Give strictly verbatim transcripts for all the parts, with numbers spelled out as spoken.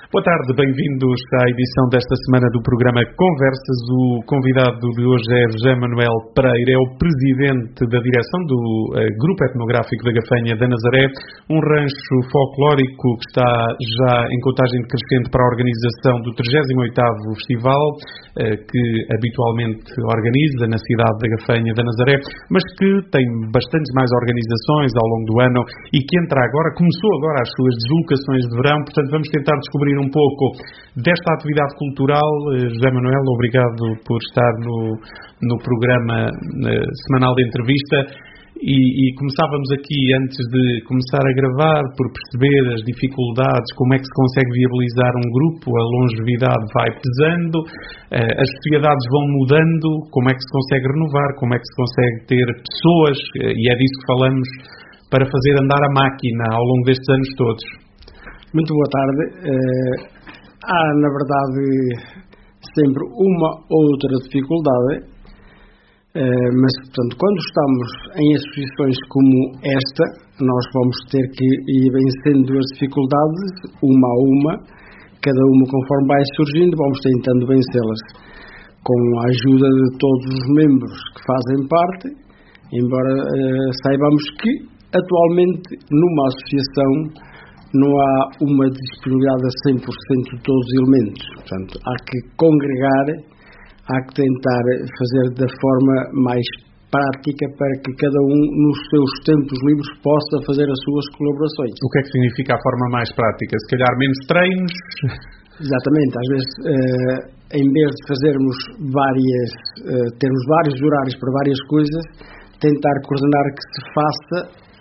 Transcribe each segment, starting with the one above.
Boa tarde, bem-vindos à edição desta semana do programa Conversas. O convidado de hoje é José Manuel Pereira, é o presidente da direção do uh, Grupo Etnográfico da Gafanha da Nazaré, um rancho folclórico que está já em contagem decrescente para a organização do trigésimo oitavo Festival, uh, que habitualmente organiza na cidade da Gafanha da Nazaré, mas que tem bastantes mais organizações ao longo do ano e que entra agora, começou agora as suas deslocações de verão. Portanto, vamos tentar descobrir um pouco desta atividade cultural. José Manuel, obrigado por estar no, no programa uh, semanal de entrevista. E, e começávamos aqui, antes de começar a gravar, por perceber as dificuldades, como é que se consegue viabilizar um grupo, a longevidade vai pesando, uh, as sociedades vão mudando, como é que se consegue renovar, como é que se consegue ter pessoas, uh, e é disso que falamos, para fazer andar a máquina ao longo destes anos todos. Muito boa tarde. Uh, há, na verdade, sempre uma ou outra dificuldade, uh, mas, portanto, quando estamos em associações como esta, nós vamos ter que ir vencendo as dificuldades, uma a uma, cada uma conforme vai surgindo, vamos tentando vencê-las, com a ajuda de todos os membros que fazem parte, embora uh, saibamos que, atualmente, numa associação, não há uma disponibilidade a cem por cento de todos os elementos. Portanto, há que congregar, há que tentar fazer da forma mais prática para que cada um, nos seus tempos livres, possa fazer as suas colaborações. O que é que significa a forma mais prática? Se calhar menos treinos? Exatamente. Às vezes, uh, em vez de fazermos várias, uh, termos vários horários para várias coisas, tentar coordenar que se faça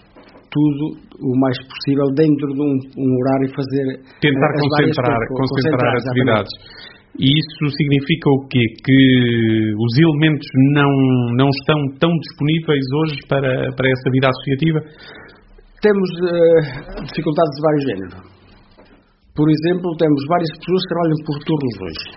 tudo o mais possível dentro de um, um horário e fazer... Tentar as concentrar, várias, concentrar, concentrar atividades. Exatamente. E isso significa o quê? Que os elementos não, não estão tão disponíveis hoje para, para essa vida associativa? Temos uh, dificuldades de vários géneros. Por exemplo, temos várias pessoas que trabalham por turnos hoje.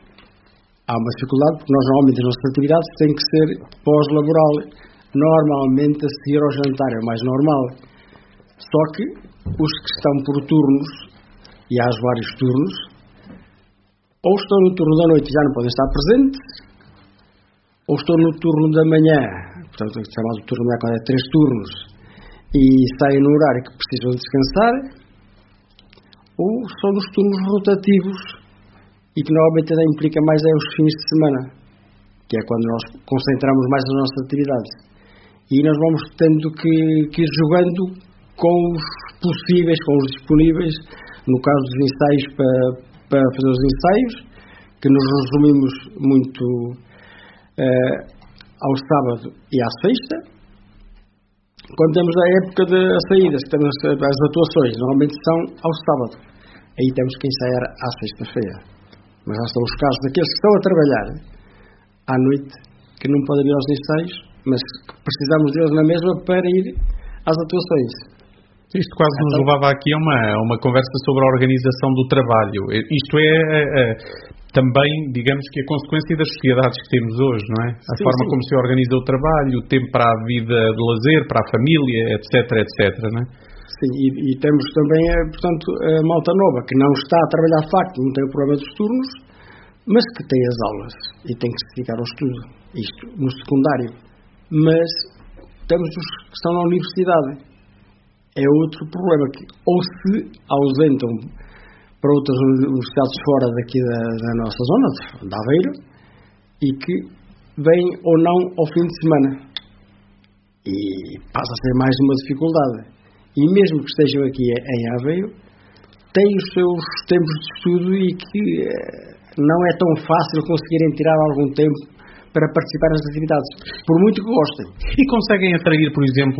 Há uma dificuldade porque nós, normalmente, as nossas atividades têm que ser pós-laboral. Normalmente, a seguir ao jantar é o mais normal. Só que os que estão por turnos, e há vários turnos, ou estão no turno da noite e já não podem estar presentes, ou estão no turno da manhã, portanto, é chamado turno da manhã quando é três turnos, e saem no horário que precisam descansar, ou são nos turnos rotativos, e que normalmente ainda implica mais é os fins de semana, que é quando nós concentramos mais as nossas atividades. E nós vamos tendo que, que ir jogando com os possíveis, com os disponíveis, no caso dos ensaios, para, para fazer os ensaios, que nos resumimos muito uh, ao sábado e à sexta. Quando temos a época das saídas, que temos as atuações, normalmente são ao sábado. Aí temos que ensaiar à sexta-feira. Mas já estão os casos daqueles que estão a trabalhar à noite, que não podem ir aos ensaios, mas que precisamos deles na mesma para ir às atuações. Isto quase nos levava aqui a uma, a uma conversa sobre a organização do trabalho. Isto é, é também, digamos que a consequência das sociedades que temos hoje, não é? A sim, forma sim. como se organiza o trabalho, o tempo para a vida de lazer, para a família, etc, etc, não é? Sim, e, e temos também, portanto, a malta nova, que não está a trabalhar de facto, não tem o problema dos turnos, mas que tem as aulas e tem que se dedicar ao estudo. Isto no secundário. Mas temos os que estão na universidade. É outro problema, que ou se ausentam para outras universidades fora daqui da, da nossa zona, de Aveiro, e que vêm ou não ao fim de semana. E passa a ser mais uma dificuldade. E mesmo que estejam aqui em Aveiro, têm os seus tempos de estudo e que não é tão fácil conseguirem tirar algum tempo para participar nas atividades, por muito que gostem. E conseguem atrair, por exemplo,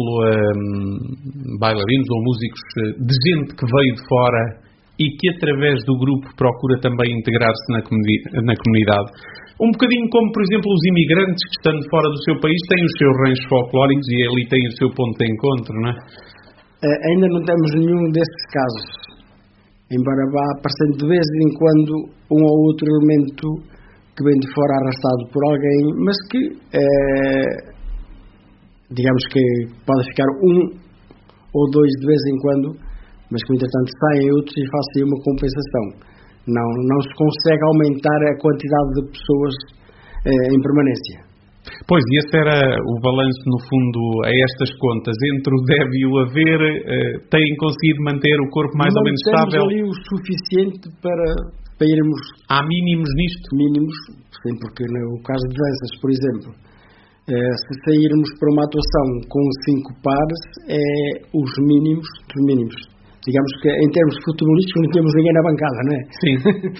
um, bailarinos ou músicos de gente que veio de fora e que através do grupo procura também integrar-se na, comuni- na comunidade? Um bocadinho como, por exemplo, os imigrantes que, estando fora do seu país, têm os seus ranchos folclóricos e ali têm o seu ponto de encontro, não é? Uh, ainda não temos nenhum desses casos, embora vá aparecendo de vez em quando um ou outro elemento que vem de fora arrastado por alguém, mas que eh, digamos que pode ficar um ou dois de vez em quando, mas que entretanto saem outros e fazem uma compensação. Não, não se consegue aumentar a quantidade de pessoas eh, em permanência. Pois, e esse era o balanço, no fundo, a estas contas. Entre o deve e o haver, eh, têm conseguido manter o corpo mais ou menos estável? Não temos ali o suficiente para, para irmos... Há mínimos nisto? Mínimos, sim, porque no caso de danças, por exemplo, eh, se sairmos para uma atuação com cinco pares, é os mínimos dos mínimos. Digamos que em termos futebolísticos não temos ninguém na bancada, não é? Sim.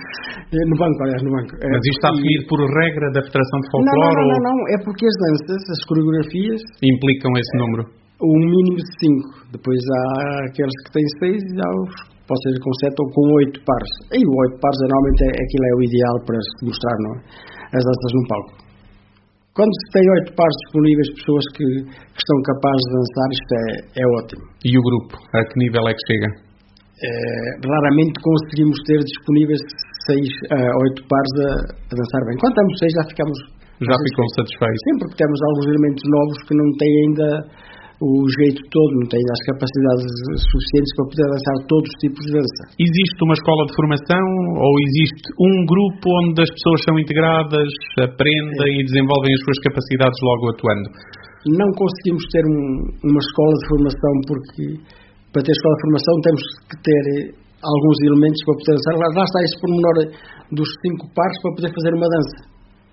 no banco, aliás, no banco. Mas isto está e... definido por regra da Federação de Folclore? Não, não, ou... não, não, é porque as danças, as coreografias... Implicam esse é, número? Um mínimo de cinco. Depois há aqueles que têm seis e há os que pode ser com sete ou com oito pares. E o oito pares, normalmente, é, aquilo é o ideal para se mostrar, não é? As danças num palco. Quando se tem oito pares disponíveis, pessoas que, que estão capazes de dançar, isto é, é ótimo. E o grupo? A que nível é que chega? Eh, raramente conseguimos ter disponíveis seis a oito pares a, a dançar bem. Quando estamos seis já ficamos já ficam satisfeitos. Sim, porque temos alguns elementos novos que não têm ainda o jeito todo, não têm as capacidades suficientes para poder dançar todos os tipos de dança. Existe uma escola de formação ou existe um grupo onde as pessoas são integradas, aprendem é. e desenvolvem as suas capacidades logo atuando? Não conseguimos ter um, uma escola de formação porque para ter escola de formação temos que ter alguns elementos para poder dançar. Lá, lá está esse pormenor dos cinco pares para poder fazer uma dança.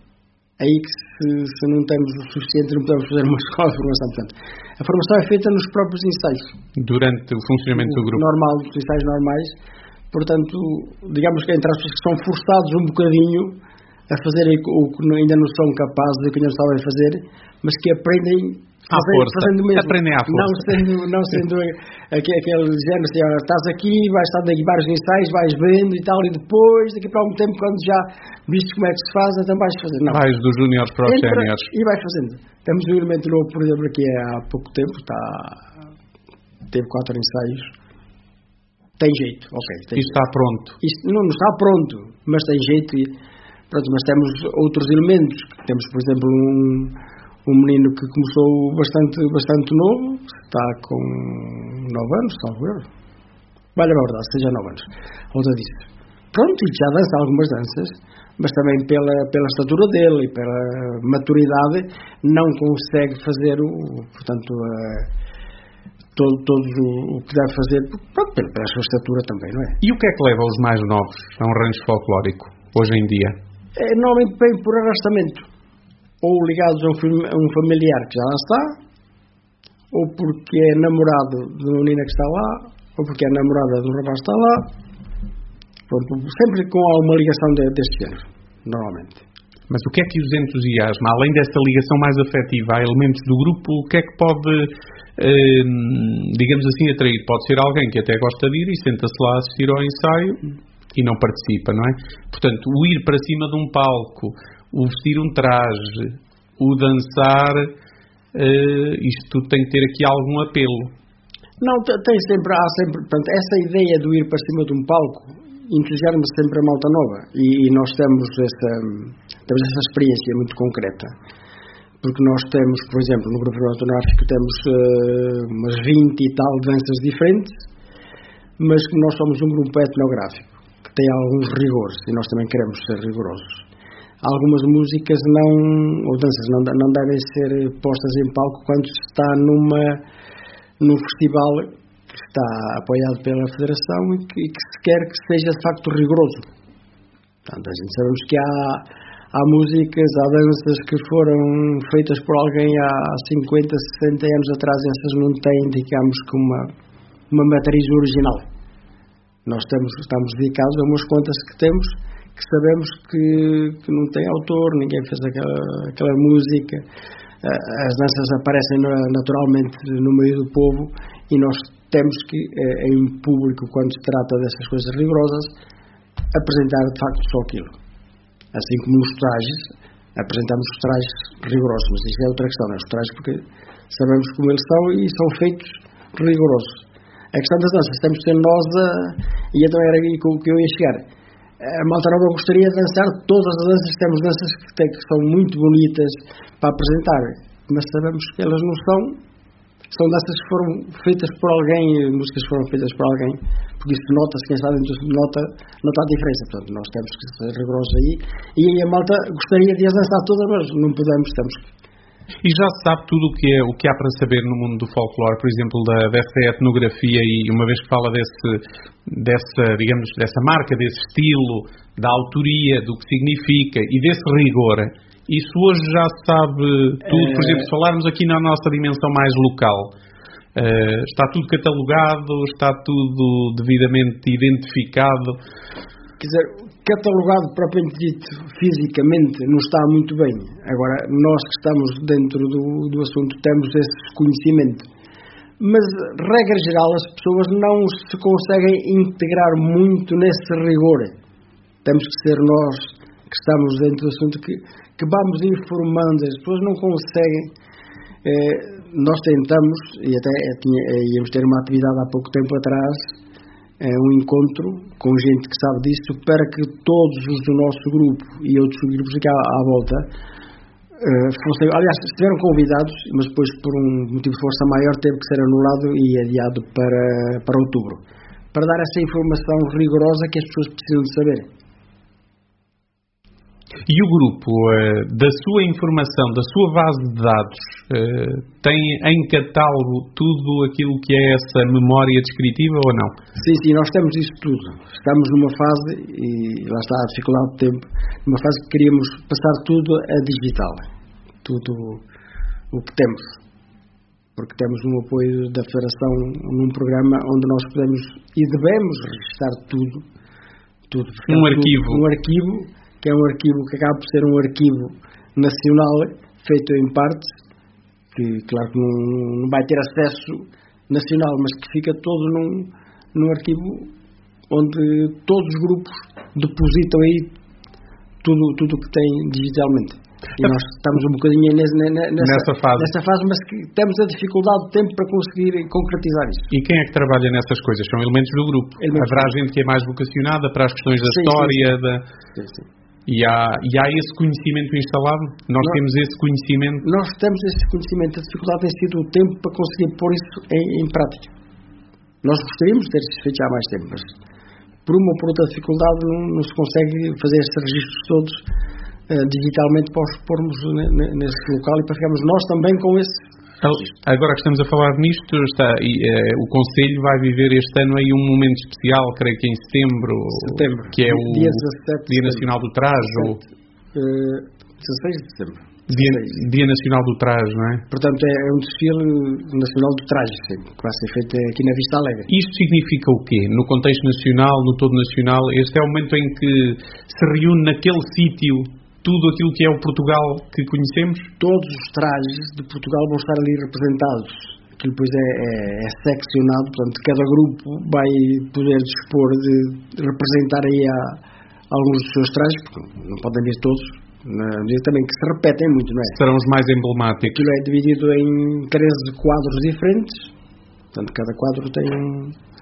Aí que se, se não temos o suficiente não podemos fazer uma escola de formação. Portanto, a formação é feita nos próprios ensaios. Durante o funcionamento o do grupo? Normal, dos ensaios normais. Portanto, digamos que entre as pessoas que são forçados um bocadinho a fazer o que ainda não são capazes, o que ainda não sabem fazer, mas que aprendem à força. Fazendo mesmo. Aprendem à força. Não sendo, não sendo aquele, aquele género, assim, estás aqui, vais estar daqui vários ensaios, vais vendo e tal, e depois, daqui para algum tempo, quando já viste como é que se faz, então vais fazer. Não. Vais dos júniores para os séniores. E vais fazendo. Temos um elemento novo, por exemplo, aqui há pouco tempo, está, teve quatro ensaios. Tem jeito, ok. Tem Isto jeito. Está pronto. Isto não, não está pronto, mas tem jeito. E, pronto, mas temos outros elementos. Temos, por exemplo, um... um menino que começou bastante, bastante novo, está com nove anos, salvo eu. Vale a verdade, seja nove anos. Outra disse, pronto, e já dança algumas danças, mas também pela, pela estatura dele e pela maturidade, não consegue fazer o, portanto, a, todo, todo o, o que deve fazer, pronto, pela, pela sua estatura também, não é? E o que é que leva os mais novos a um rancho folclórico, hoje em dia? É, normalmente bem por arrastamento. Ou ligados a um, a um familiar que já lá está, ou porque é namorado de uma menina que está lá, ou porque é namorada de um rapaz que está lá. Pronto, sempre com alguma ligação de, deste género, normalmente. Mas o que é que os entusiasma? Além desta ligação mais afetiva a elementos do grupo, o que é que pode, eh, digamos assim, atrair? Pode ser alguém que até gosta de ir e senta-se lá a assistir ao ensaio e não participa, não é? Portanto, o ir para cima de um palco, o vestir um traje, o dançar, uh, isto tudo tem que ter aqui algum apelo. Não, tem sempre, há sempre, portanto, essa ideia do ir para cima de um palco entusiasma sempre a malta nova e, e nós temos essa, temos essa experiência muito concreta, porque nós temos, por exemplo, no grupo etnográfico temos uh, umas vinte e tal danças diferentes, mas que nós somos um grupo etnográfico que tem alguns rigores e nós também queremos ser rigorosos. Algumas músicas não, ou danças não, não devem ser postas em palco quando se está numa, num festival que está apoiado pela Federação e que, e que se quer que seja de facto rigoroso. Portanto, a gente sabemos que há, há músicas, há danças que foram feitas por alguém há cinquenta, sessenta anos atrás, essas não têm, digamos, que uma, uma matriz original. Nós estamos, estamos dedicados a umas contas que temos, que sabemos que, que não tem autor, ninguém fez aquela, aquela música, as danças aparecem naturalmente no meio do povo e nós temos que, em público, quando se trata dessas coisas rigorosas, apresentar de facto só aquilo. Assim como nos trajes, apresentamos os trajes rigorosos, mas isso é outra questão, não é? Os trajes porque sabemos como eles são e são feitos rigorosos. A questão das danças, temos que ser nós a, e então era aí com o que eu ia chegar. A malta nova gostaria de dançar todas as danças, temos danças que, têm, que são muito bonitas para apresentar, mas sabemos que elas não são são danças que foram feitas por alguém, músicas que foram feitas por alguém, porque isso nota-se, quem está dentro nota, nota a diferença. Portanto, nós temos que ser rigorosos aí, e aí a malta gostaria de as dançar todas, mas não podemos, temos que. E já se sabe tudo o que, é, o que há para saber no mundo do folclore, por exemplo, da, dessa etnografia, e uma vez que fala desse, dessa, digamos, dessa marca, desse estilo, da autoria, do que significa e desse rigor, isso hoje já se sabe tudo. Por exemplo, se falarmos aqui na nossa dimensão mais local, uh, está tudo catalogado, está tudo devidamente identificado. Quer dizer, catalogado propriamente dito fisicamente não está muito bem. Agora, nós que estamos dentro do, do assunto temos esse conhecimento. Mas, regra geral, as pessoas não se conseguem integrar muito nesse rigor. Temos que ser nós que estamos dentro do assunto que, que vamos informando. As pessoas não conseguem. Eh, nós tentamos, e até tinha, íamos ter uma atividade há pouco tempo atrás, é um encontro com gente que sabe disso, para que todos os do nosso grupo e outros grupos aqui à, à volta uh, fossem, aliás, estiveram convidados, mas depois por um motivo de força maior teve que ser anulado e adiado para, para outubro, para dar essa informação rigorosa que as pessoas precisam de saber. E o grupo, uh, da sua informação, da sua base de dados, uh, tem em catálogo tudo aquilo que é essa memória descritiva ou não? Sim, sim, nós temos isso tudo. Estamos numa fase, e lá está a dificuldade do tempo, numa fase que queríamos passar tudo a digital. Tudo o que temos. Porque temos um apoio da Federação num programa onde nós podemos e devemos registrar tudo. tudo um arquivo. Tudo, um arquivo que é um arquivo que acaba por ser um arquivo nacional, feito em partes, que claro que não, não vai ter acesso nacional, mas que fica todo num, num arquivo onde todos os grupos depositam aí tudo tudo que tem digitalmente. E nós estamos um bocadinho nessa, nessa, nessa, fase. nessa fase, mas que temos a dificuldade de tempo para conseguir concretizar isso. E quem é que trabalha nessas coisas? São elementos do grupo. Elementos Haverá do... gente que é mais vocacionada para as questões da sim, história, sim, sim. da... Sim, sim. E há, e há esse conhecimento instalado? Nós, nós temos esse conhecimento? Nós temos esse conhecimento. A dificuldade tem sido o tempo para conseguir pôr isso em, em prática. Nós gostaríamos de ter isso feito há mais tempo, mas por uma ou por outra dificuldade não, não se consegue fazer estes registros todos uh, digitalmente para os pormos nesse local e para ficarmos nós também com esse. Agora que estamos a falar nisto, está, e, uh, o Conselho vai viver este ano aí um momento especial, creio que em setembro, setembro que é o dia, dezassete Dia Nacional do Traje. Ou... Uh, dezasseis de setembro. Dia, Dia Nacional do Traje, não é? Portanto, é um desfile nacional do traje, que vai ser feito aqui na Vista Alegre. Isto significa o quê? No contexto nacional, no todo nacional, este é o momento em que se reúne naquele sítio tudo aquilo que é o Portugal que conhecemos? Todos os trajes de Portugal vão estar ali representados. Aquilo depois é, é, é seccionado, portanto, cada grupo vai poder dispor de representar aí a, alguns dos seus trajes, porque não podem vir todos, na medida também que se repetem muito, não é? Serão os mais emblemáticos. Aquilo é dividido em treze quadros diferentes, portanto, cada quadro tem um...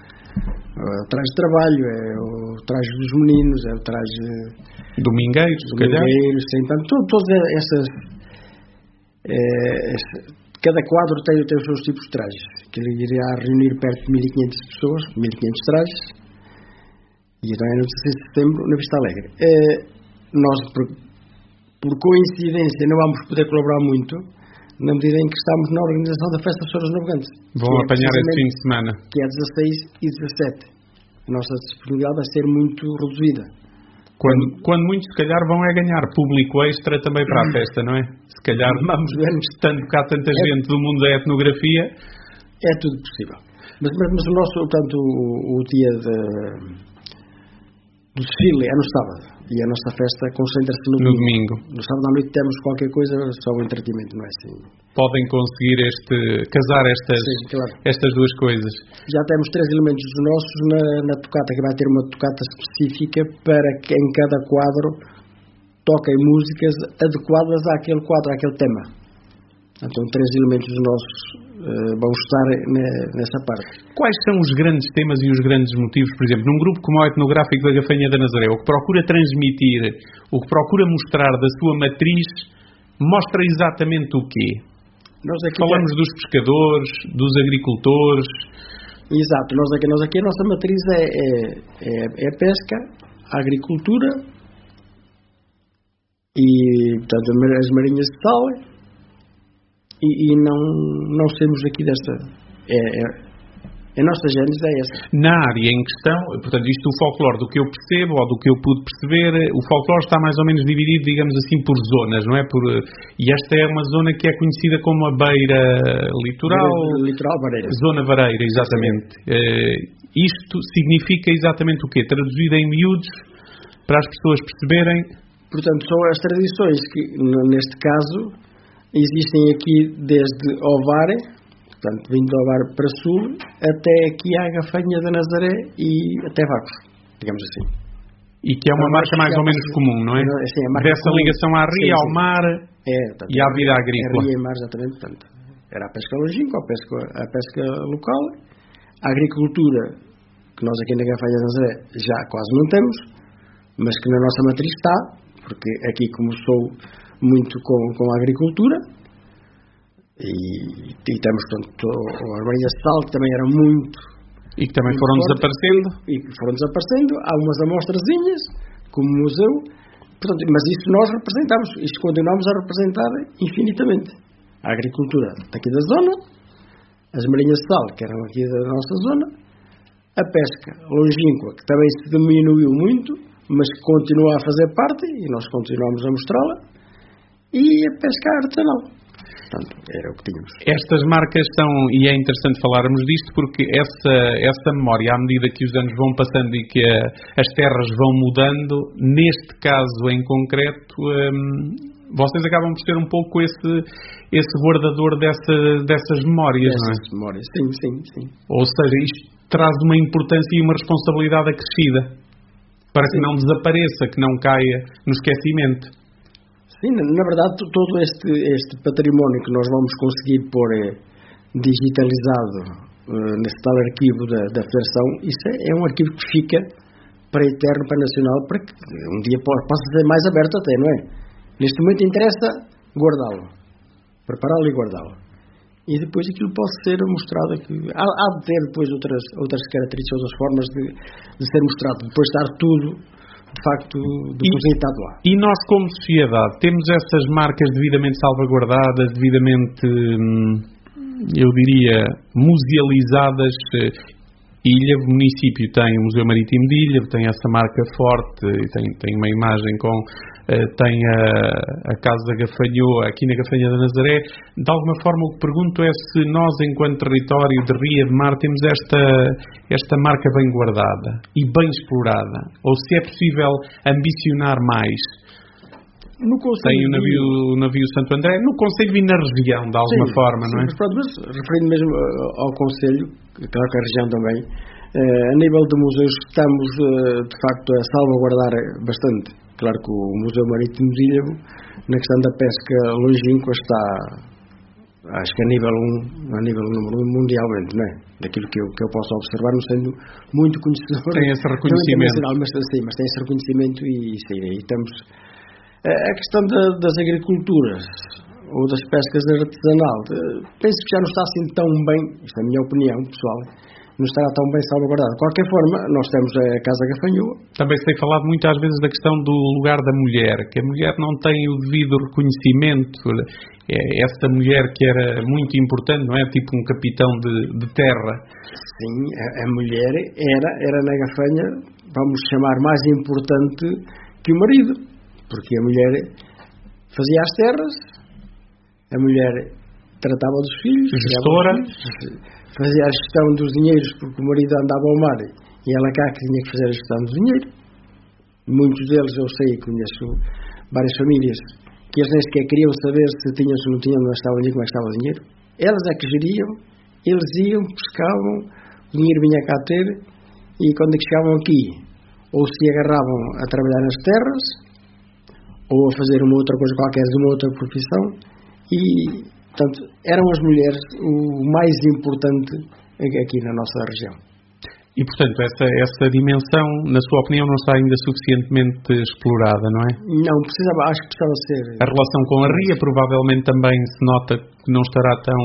o traje de trabalho, é o traje dos meninos, é o traje domingueiros, se calhar. Domingueiros, tem tanto, todas essas é, cada quadro tem, tem os seus tipos de trajes, que ele iria reunir perto de mil e quinhentas pessoas, mil e quinhentos trajes, e então é no dezasseis de setembro na Vista Alegre. É, nós, por, por coincidência, não vamos poder colaborar muito, na medida em que estamos na organização da Festa dos Touros Navegantes. Vão é apanhar esse fim de semana. Que é dezasseis e dezassete. A nossa disponibilidade vai ser muito reduzida. Quando, quando muito, se calhar, vão é ganhar público extra também para a festa, não é? Se calhar, vamos ver, estando cá tanta é, gente do mundo da etnografia... É tudo possível. Mas, mas, mas o nosso, portanto, o, o dia de, do desfile é no sábado. E a nossa festa concentra-se no, no domingo. domingo. No sábado à noite temos qualquer coisa, só um entretenimento, não é assim? Podem conseguir este, casar estas, sim, claro. estas duas coisas. Já temos três elementos dos nossos na, na tocata, que vai ter uma tocata específica para que em cada quadro toquem músicas adequadas àquele quadro, àquele tema. Então, três elementos dos nossos uh, vão estar nessa parte. Quais são os grandes temas e os grandes motivos, por exemplo, num grupo como o Etnográfico da Gafanha da Nazaré, o que procura transmitir, o que procura mostrar da sua matriz, mostra exatamente o quê? Nós aqui falamos temos... dos pescadores, dos agricultores. Exato, nós aqui, nós aqui a nossa matriz é, é, é, é a pesca, a agricultura e, portanto, as marinhas de sal e, e não, não sermos aqui desta... É, é, a nossa gênese é essa. Na área em questão, portanto, isto do folclore, do que eu percebo ou do que eu pude perceber, o folclore está mais ou menos dividido, digamos assim, por zonas, não é? Por, e esta é uma zona que é conhecida como a beira litoral. Litoral Vareira. Zona Vareira, exatamente. Uh, isto significa exatamente o quê? Traduzido em miúdos, para as pessoas perceberem. Portanto, são as tradições que, neste caso, existem aqui desde Ovar, portanto, vindo do Ovar para Sul, até aqui à Gafanha da Nazaré e até Vagos, digamos assim. E que é uma marca mais ou menos comum, não é? Sim, a marca dessa comum. ligação à ria, sim, ao mar é, portanto, e à vida agrícola. A ria e mar, exatamente. Portanto, era a pesca longínqua, a pesca, a pesca local, a agricultura, que nós aqui na Gafanha da Nazaré já quase não temos, mas que na nossa matriz está, porque aqui começou muito com, com a agricultura. E, e temos, portanto, as marinhas de sal, que também eram muito... E que também foram fortes, desaparecendo. E que foram desaparecendo. Há umas amostrazinhas, como museu, portanto, mas isso nós representamos, isto continuamos a representar infinitamente. A agricultura daqui da zona, as marinhas de sal, que eram aqui da nossa zona, a pesca longínqua, que também se diminuiu muito, mas que continua a fazer parte, e nós continuamos a mostrá-la, e a pesca artesanal. Portanto, era o que tínhamos. Estas marcas são, e é interessante falarmos disto, porque essa, essa memória, à medida que os anos vão passando e que a, as terras vão mudando, neste caso em concreto, hum, vocês acabam por ser um pouco esse, esse guardador dessa, dessas memórias, Essas não é? memórias, sim, sim, sim. Ou seja, isto traz uma importância e uma responsabilidade acrescida, para sim, que não desapareça, que não caia no esquecimento. Sim, na verdade, todo este, este património que nós vamos conseguir pôr eh, digitalizado eh, nesse tal arquivo da, da Federação, isso é, é um arquivo que fica para eterno, para nacional, para que um dia possa ser mais aberto até, não é? Neste momento interessa guardá-lo, prepará-lo e guardá-lo. E depois aquilo pode ser mostrado aqui. Há, há de ter depois outras, outras características, outras formas de, de ser mostrado, depois de estar tudo de facto depositado lá. E nós, como sociedade, temos essas marcas devidamente salvaguardadas, devidamente, eu diria, musealizadas. Ilha, o município tem o Museu Marítimo de Ilha, tem essa marca forte, tem, tem uma imagem com, tem a, a Casa da Gafanhoa, aqui na Gafanha da Nazaré. De alguma forma, o que pergunto é se nós, enquanto território de ria, de mar, temos esta, esta marca bem guardada e bem explorada, ou se é possível ambicionar mais. No Tem o navio, o navio Santo André, no Conselho e na região, de alguma sim, forma, sim, não é? Mas, pronto, mas referindo mesmo ao Conselho, claro que a região também, eh, a nível de museus estamos, eh, de facto, a salvaguardar bastante. Claro que o Museu Marítimo de Ilha, na questão da pesca longínqua, está, acho que a nível um, a nível número um mundialmente, não é? Daquilo que eu, que eu posso observar, não sendo muito conhecedor. Tem esse reconhecimento. Mas, sim, mas tem esse reconhecimento e, sim, aí estamos... A questão da, das agriculturas ou das pescas artesanal, penso que já não está assim tão bem, isto é a minha opinião pessoal, não estará tão bem salvaguardado. De qualquer forma, nós temos a Casa Gafanhoa. Também se tem falado muitas vezes da questão do lugar da mulher, que a mulher não tem o devido reconhecimento. É essa mulher que era muito importante, não é? Tipo um capitão de, de terra. Sim, a, a mulher era, era na Gafanha, vamos chamar, mais importante que o marido. Porque a mulher fazia as terras, a mulher tratava dos filhos, gestora, fazia a gestão dos dinheiros, porque o marido andava ao mar e ela cá que tinha que fazer a gestão do dinheiro. Muitos deles, eu sei, conheço várias famílias, que eles nem sequer queriam saber se tinham, se não tinham, onde estava o dinheiro, como é que estava o dinheiro. Elas é que geriam, eles iam, pescavam, o dinheiro vinha cá ter, e quando chegavam aqui, ou se agarravam a trabalhar nas terras, ou a fazer uma outra coisa qualquer de uma outra profissão, e, portanto, eram as mulheres o mais importante aqui na nossa região. E, portanto, essa, essa dimensão, na sua opinião, não está ainda suficientemente explorada, não é? Não, precisava, acho que precisava ser... A relação com a Ria provavelmente também se nota que não estará tão,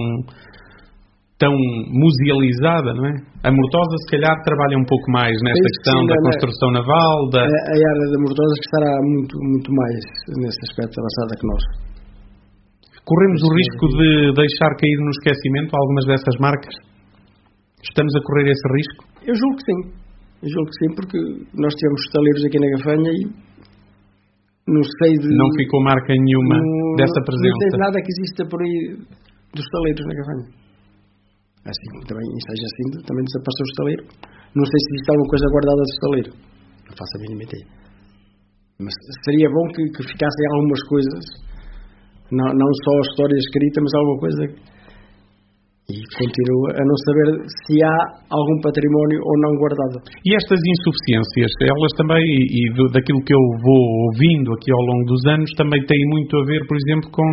tão musealizada, não é? A Mortosa, se calhar, trabalha um pouco mais nesta questão sim, da na, construção naval. Da... A, a área da Mortosa que estará muito, muito mais nesse aspecto avançada que nós. Corremos o risco de deixar cair no esquecimento algumas dessas marcas? Estamos a correr esse risco? Eu julgo que sim. Eu julgo que sim, porque nós tivemos estaleiros aqui na Gafanha e não sei de... Não ficou marca nenhuma não, dessa presença? Não sei de nada que exista por aí dos estaleiros na Gafanha. Assim, também, seja assim, também desapareceu o estaleiro. Não sei se existe alguma coisa guardada do estaleiro. Não faço a mínima ideia. Mas seria bom que, que ficassem algumas coisas, não, não só a história escrita, mas alguma coisa... E continuo a não saber se há algum património ou não guardado. E estas insuficiências, elas também, e, e do, daquilo que eu vou ouvindo aqui ao longo dos anos, também têm muito a ver, por exemplo, com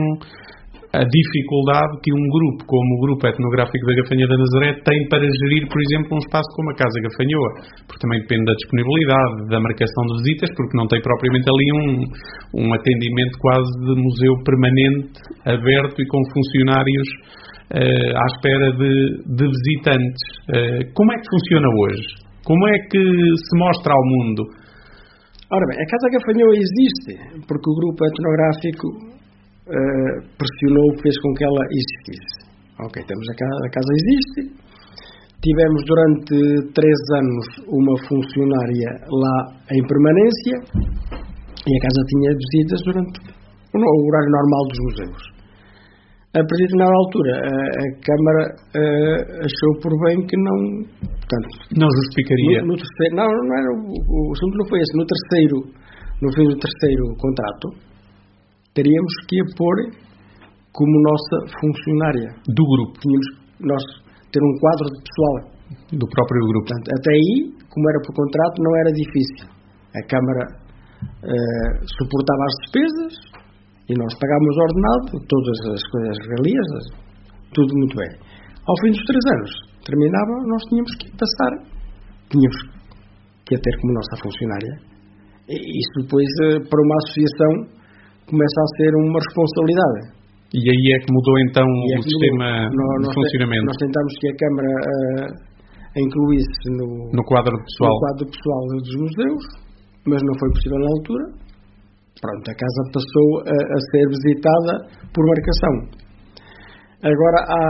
a dificuldade que um grupo como o Grupo Etnográfico da Gafanha da Nazaré tem para gerir, por exemplo, um espaço como a Casa Gafanhoa, porque também depende da disponibilidade, da marcação de visitas, porque não tem propriamente ali um, um atendimento quase de museu permanente, aberto e com funcionários Uh, à espera de, de visitantes. Uh, como é que funciona hoje? Como é que se mostra ao mundo? Ora bem, a Casa Gafanhoa existe porque o grupo etnográfico uh, pressionou, fez com que ela existisse. Ok, temos a casa, a casa existe. Tivemos durante três anos uma funcionária lá em permanência e a casa tinha visitas durante o horário normal dos museus. A partir de determinada altura, a, a Câmara uh, achou por bem que não... Portanto, não justificaria. No, no terceiro, não, não era, o, o assunto não foi esse. No terceiro, no fim do terceiro contrato, teríamos que a pôr como nossa funcionária. Do grupo. Tínhamos nós ter um quadro de pessoal. Do próprio grupo. Portanto, até aí, como era por contrato, não era difícil. A Câmara uh, suportava as despesas, e nós pagámos ordenado, todas as coisas regalias, tudo muito bem. Ao fim dos três anos, terminava, nós tínhamos que passar, tínhamos que a ter como nossa funcionária. E isso depois, para uma associação, começa a ser uma responsabilidade. E aí é que mudou então é o sistema nós, de nós funcionamento? Nós tentámos que a Câmara uh, incluísse no, no quadro pessoal. no quadro pessoal dos museus, mas não foi possível na altura. Pronto, a casa passou a, a ser visitada por marcação. Agora, há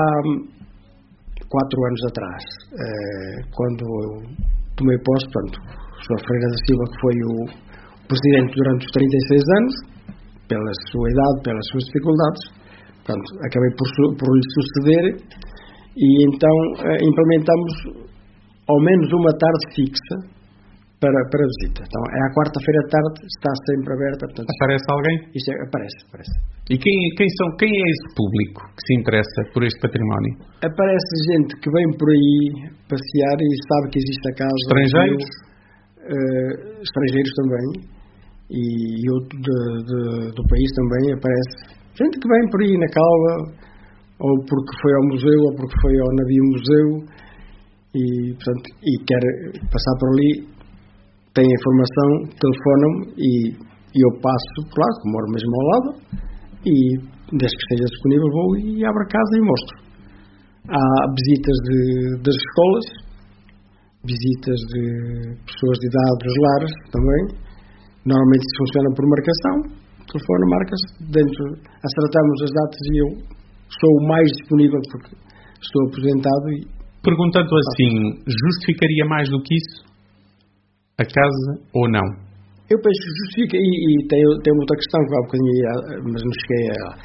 quatro anos atrás, eh, quando eu tomei posse, portanto, o senhor Ferreira da Silva, que foi o presidente durante os trinta e seis anos, pela sua idade, pelas suas dificuldades, portanto, acabei por, por lhe suceder, e então eh, implementamos ao menos uma tarde fixa Para, para visita. Então, é à quarta-feira à tarde, está sempre aberta. Portanto, aparece alguém? Isto é, aparece, aparece. E quem, quem, são, quem é esse público que se interessa por este património? Aparece gente que vem por aí passear e sabe que existe a casa. Estrangeiros? Uh, estrangeiros também. E, e outro de, de, do país também aparece. Gente que vem por aí na calva, ou porque foi ao museu, ou porque foi ao navio museu, e, portanto, e quer passar por ali. Tem a informação, telefonam-me e, e eu passo por lá, que moro mesmo ao lado, e desde que esteja disponível vou e abro a casa e mostro. Há visitas de, das escolas, visitas de pessoas de idade dos lares também. Normalmente isso funciona por marcação, telefone, marca-se, dentro acertamos as datas e eu sou o mais disponível porque estou aposentado. E perguntando assim, justificaria mais do que isso? A casa ou não? Eu penso que justifica, e, e tem, tem outra questão que há um bocadinho, mas não cheguei a ela.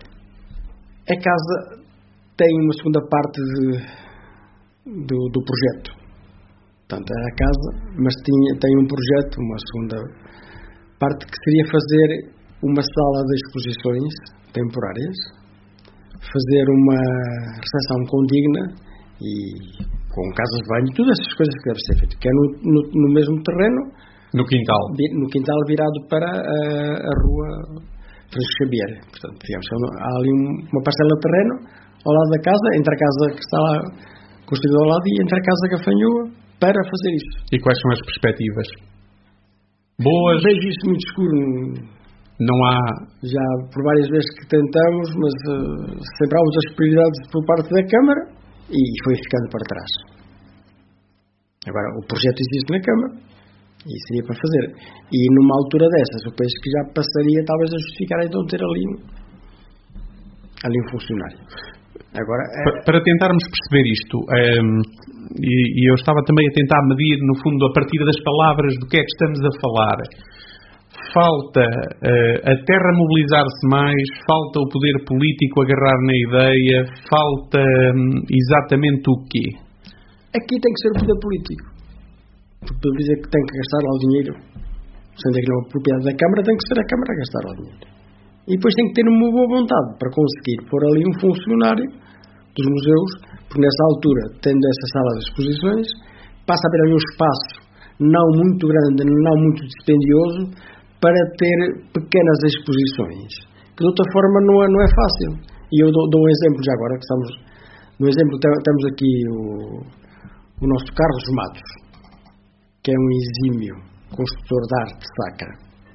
A casa tem uma segunda parte de, do, do projeto. Portanto, é a casa, mas tinha, tem um projeto, uma segunda parte, que seria fazer uma sala de exposições temporárias, fazer uma recepção condigna e com casas de banho, todas essas coisas que devem ser feitas, que é no, no, no mesmo terreno, no quintal, no quintal virado para a, a rua Francisco Xavier. Portanto, digamos, há ali um, uma parcela de terreno ao lado da casa, entre a casa que está lá construída ao lado e entre a casa Gafanhoa, para fazer isso. E quais são as perspectivas? Boas? Vejo isso muito escuro. Não há... Já por várias vezes que tentamos, mas uh, sempre há outras prioridades por parte da Câmara e foi ficando para trás. Agora, o projeto existe na Câmara e seria para fazer. E numa altura dessas, eu penso que já passaria talvez a justificar então ter ali um, ali um funcionário. Agora, é... para, para tentarmos perceber isto, um, e, e eu estava também a tentar medir, no fundo, a partir das palavras do que é que estamos a falar. Falta uh, a terra mobilizar-se mais, falta o poder político agarrar na ideia, falta um, exatamente o quê? Aqui tem que ser o poder político. Porque para dizer que tem que gastar lá o dinheiro, sendo que não é propriedade da Câmara, tem que ser a Câmara a gastar lá o dinheiro. E depois tem que ter uma boa vontade para conseguir pôr ali um funcionário dos museus, porque nessa altura, tendo essa sala de exposições, passa a haver ali um espaço não muito grande, não muito dispendioso, para ter pequenas exposições, que de outra forma não é, não é fácil. E eu dou, dou um exemplo já agora, que estamos no exemplo, temos aqui o, o nosso Carlos Matos, que é um exímio construtor de arte sacra,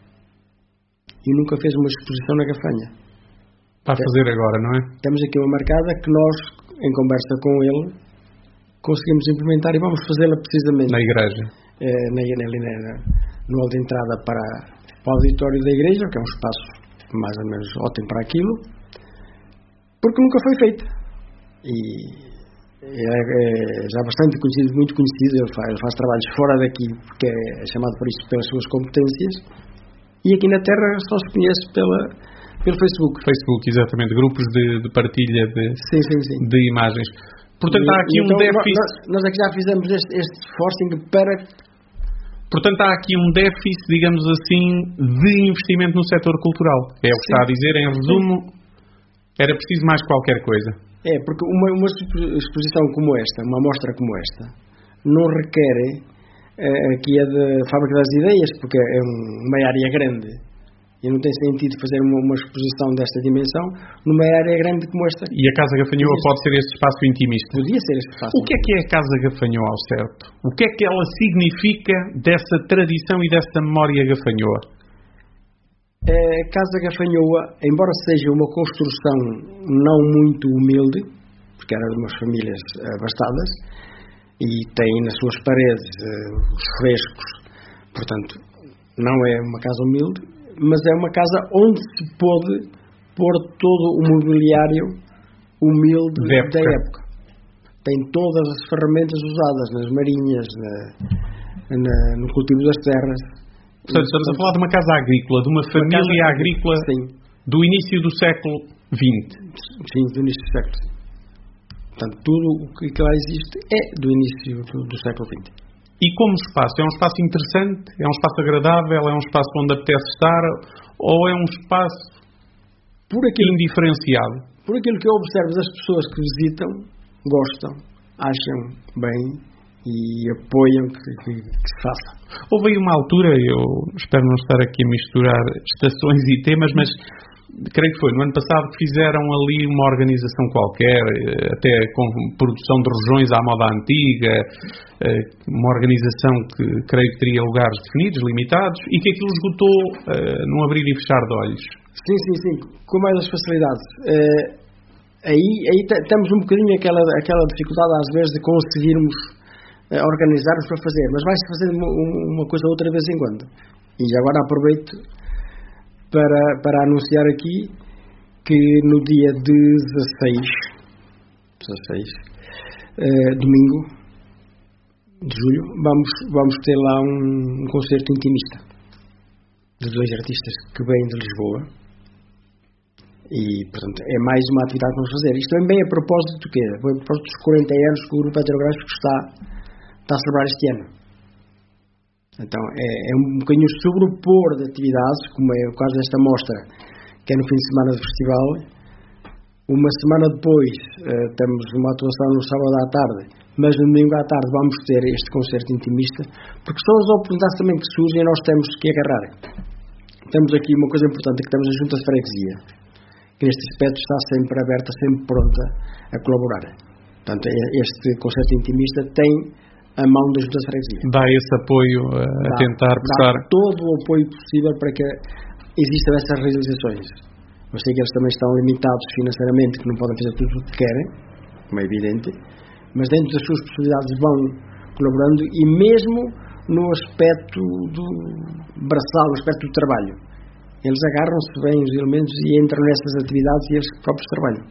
e nunca fez uma exposição na Gafanha. Para fazer agora, não é? Temos aqui uma marcada que nós, em conversa com ele, conseguimos implementar e vamos fazê-la precisamente na igreja, é, na, ali na, no hall de entrada para, para o auditório da igreja, que é um espaço mais ou menos ótimo para aquilo, porque nunca foi feito. E é, é já bastante conhecido, muito conhecido. Ele faz, ele faz trabalhos fora daqui, porque é chamado por isso pelas suas competências, e aqui na Terra só se conhece pela, pelo Facebook. Facebook, exatamente, grupos de, de partilha de, sim, sim, sim. de imagens. Portanto, há aqui então, um déficit. Nós, nós aqui já fizemos este, este forcing para. Portanto, há aqui um déficit, digamos assim, de investimento no setor cultural. É o que está a dizer. Em resumo, era preciso mais qualquer coisa. É, porque uma, uma exposição como esta, uma amostra como esta, não requer uh, aqui a de Fábrica das Ideias, porque é um, uma área grande. E não tem sentido fazer uma, uma exposição desta dimensão numa área grande como esta. E a Casa Gafanhoa pode ser este espaço intimista? Podia ser este espaço. O que é que é a Casa Gafanhoa, ao certo? O que é que ela significa dessa tradição e dessa memória gafanhoa? A Casa Gafanhoa, embora seja uma construção não muito humilde, porque era de umas famílias abastadas, e tem nas suas paredes uh, os frescos, portanto, não é uma casa humilde, mas é uma casa onde se pôde pôr todo o mobiliário humilde da época. da época. Tem todas as ferramentas usadas nas marinhas, na, na, no cultivo das terras. Portanto, estamos a falar de uma casa agrícola, de uma, uma família casa, agrícola sim. do início do século vinte. Sim, do início do século. Portanto, tudo o que lá existe é do início do, do século vinte. E como espaço? É um espaço interessante? É um espaço agradável? É um espaço onde apetece estar? Ou é um espaço por aquilo, indiferenciado? Por aquilo que eu observo das pessoas que visitam, gostam, acham bem e apoiam que, que, que se faça. Houve aí uma altura, eu espero não estar aqui a misturar estações e temas, mas creio que foi no ano passado que fizeram ali uma organização qualquer, até com produção de rojões à moda antiga, uma organização que creio que teria lugares definidos, limitados, e que aquilo esgotou num abrir e fechar de olhos. Sim, sim, sim, com mais as facilidades. Aí, aí temos um bocadinho aquela, aquela dificuldade às vezes de conseguirmos organizar-nos para fazer, mas vai-se fazendo uma, uma coisa outra vez em quando. E agora aproveito para, para anunciar aqui que no dia dezasseis, dezasseis eh, domingo de julho, vamos, vamos ter lá um, um concerto intimista de dois artistas que vêm de Lisboa. E, portanto, é mais uma atividade que vamos fazer. Isto também é a propósito do quê? A propósito dos quarenta anos que o Grupo Heterográfico está, está a celebrar este ano. Então, é, é um bocadinho sobrepor de atividades, como é o caso desta mostra, que é no fim de semana do festival. Uma semana depois, uh, temos uma atuação no sábado à tarde, mas no domingo à tarde vamos ter este concerto intimista, porque são as oportunidades também que surgem e nós temos que agarrar. Temos aqui uma coisa importante, que temos a Junta de Freguesia, que neste aspecto está sempre aberta, sempre pronta a colaborar. Portanto, este concerto intimista tem a mão da Junta de Freguesia. Dá esse apoio a dá, tentar prestar... Dá todo o apoio possível para que existam essas realizações. Eu sei que eles também estão limitados financeiramente, que não podem fazer tudo o que querem, como é evidente, mas dentro das suas possibilidades vão colaborando, e mesmo no aspecto do braçal, no aspecto do trabalho. Eles agarram-se bem os elementos e entram nessas atividades e eles próprios trabalham.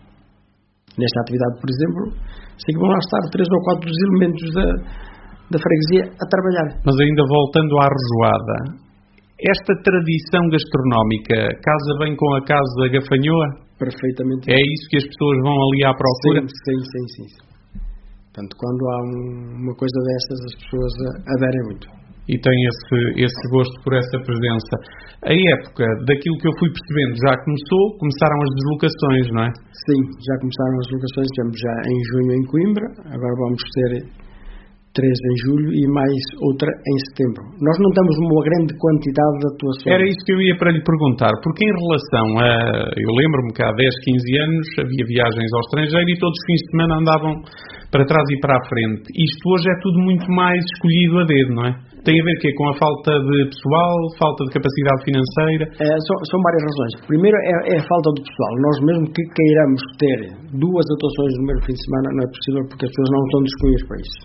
Nesta atividade, por exemplo, sei que vão lá estar três ou quatro dos elementos da, da freguesia a trabalhar. Mas ainda voltando à rejoada, esta tradição gastronómica casa bem com a casa da gafanhoa? Perfeitamente. É isso que as pessoas vão ali à procura? Sim, sim, sim. sim. Portanto, quando há um, uma coisa dessas, as pessoas aderem muito. E tem esse, esse gosto por essa presença. A época, daquilo que eu fui percebendo, já começou, começaram as deslocações, não é? Sim, já começaram as deslocações, temos já em junho em Coimbra, agora vamos ter três em julho e mais outra em setembro. Nós não temos uma grande quantidade de atuações. Era isso que eu ia para lhe perguntar, porque em relação a... Eu lembro-me que há dez, quinze anos havia viagens ao estrangeiro e todos os fins de semana andavam para trás e para a frente. Isto hoje é tudo muito mais escolhido a dedo, não é? Tem a ver que com a falta de pessoal, falta de capacidade financeira? É, são, são várias razões. Primeiro é, é a falta de pessoal. Nós mesmo que queiramos ter duas atuações no mesmo fim de semana, não é possível porque as pessoas não estão disponíveis para isso.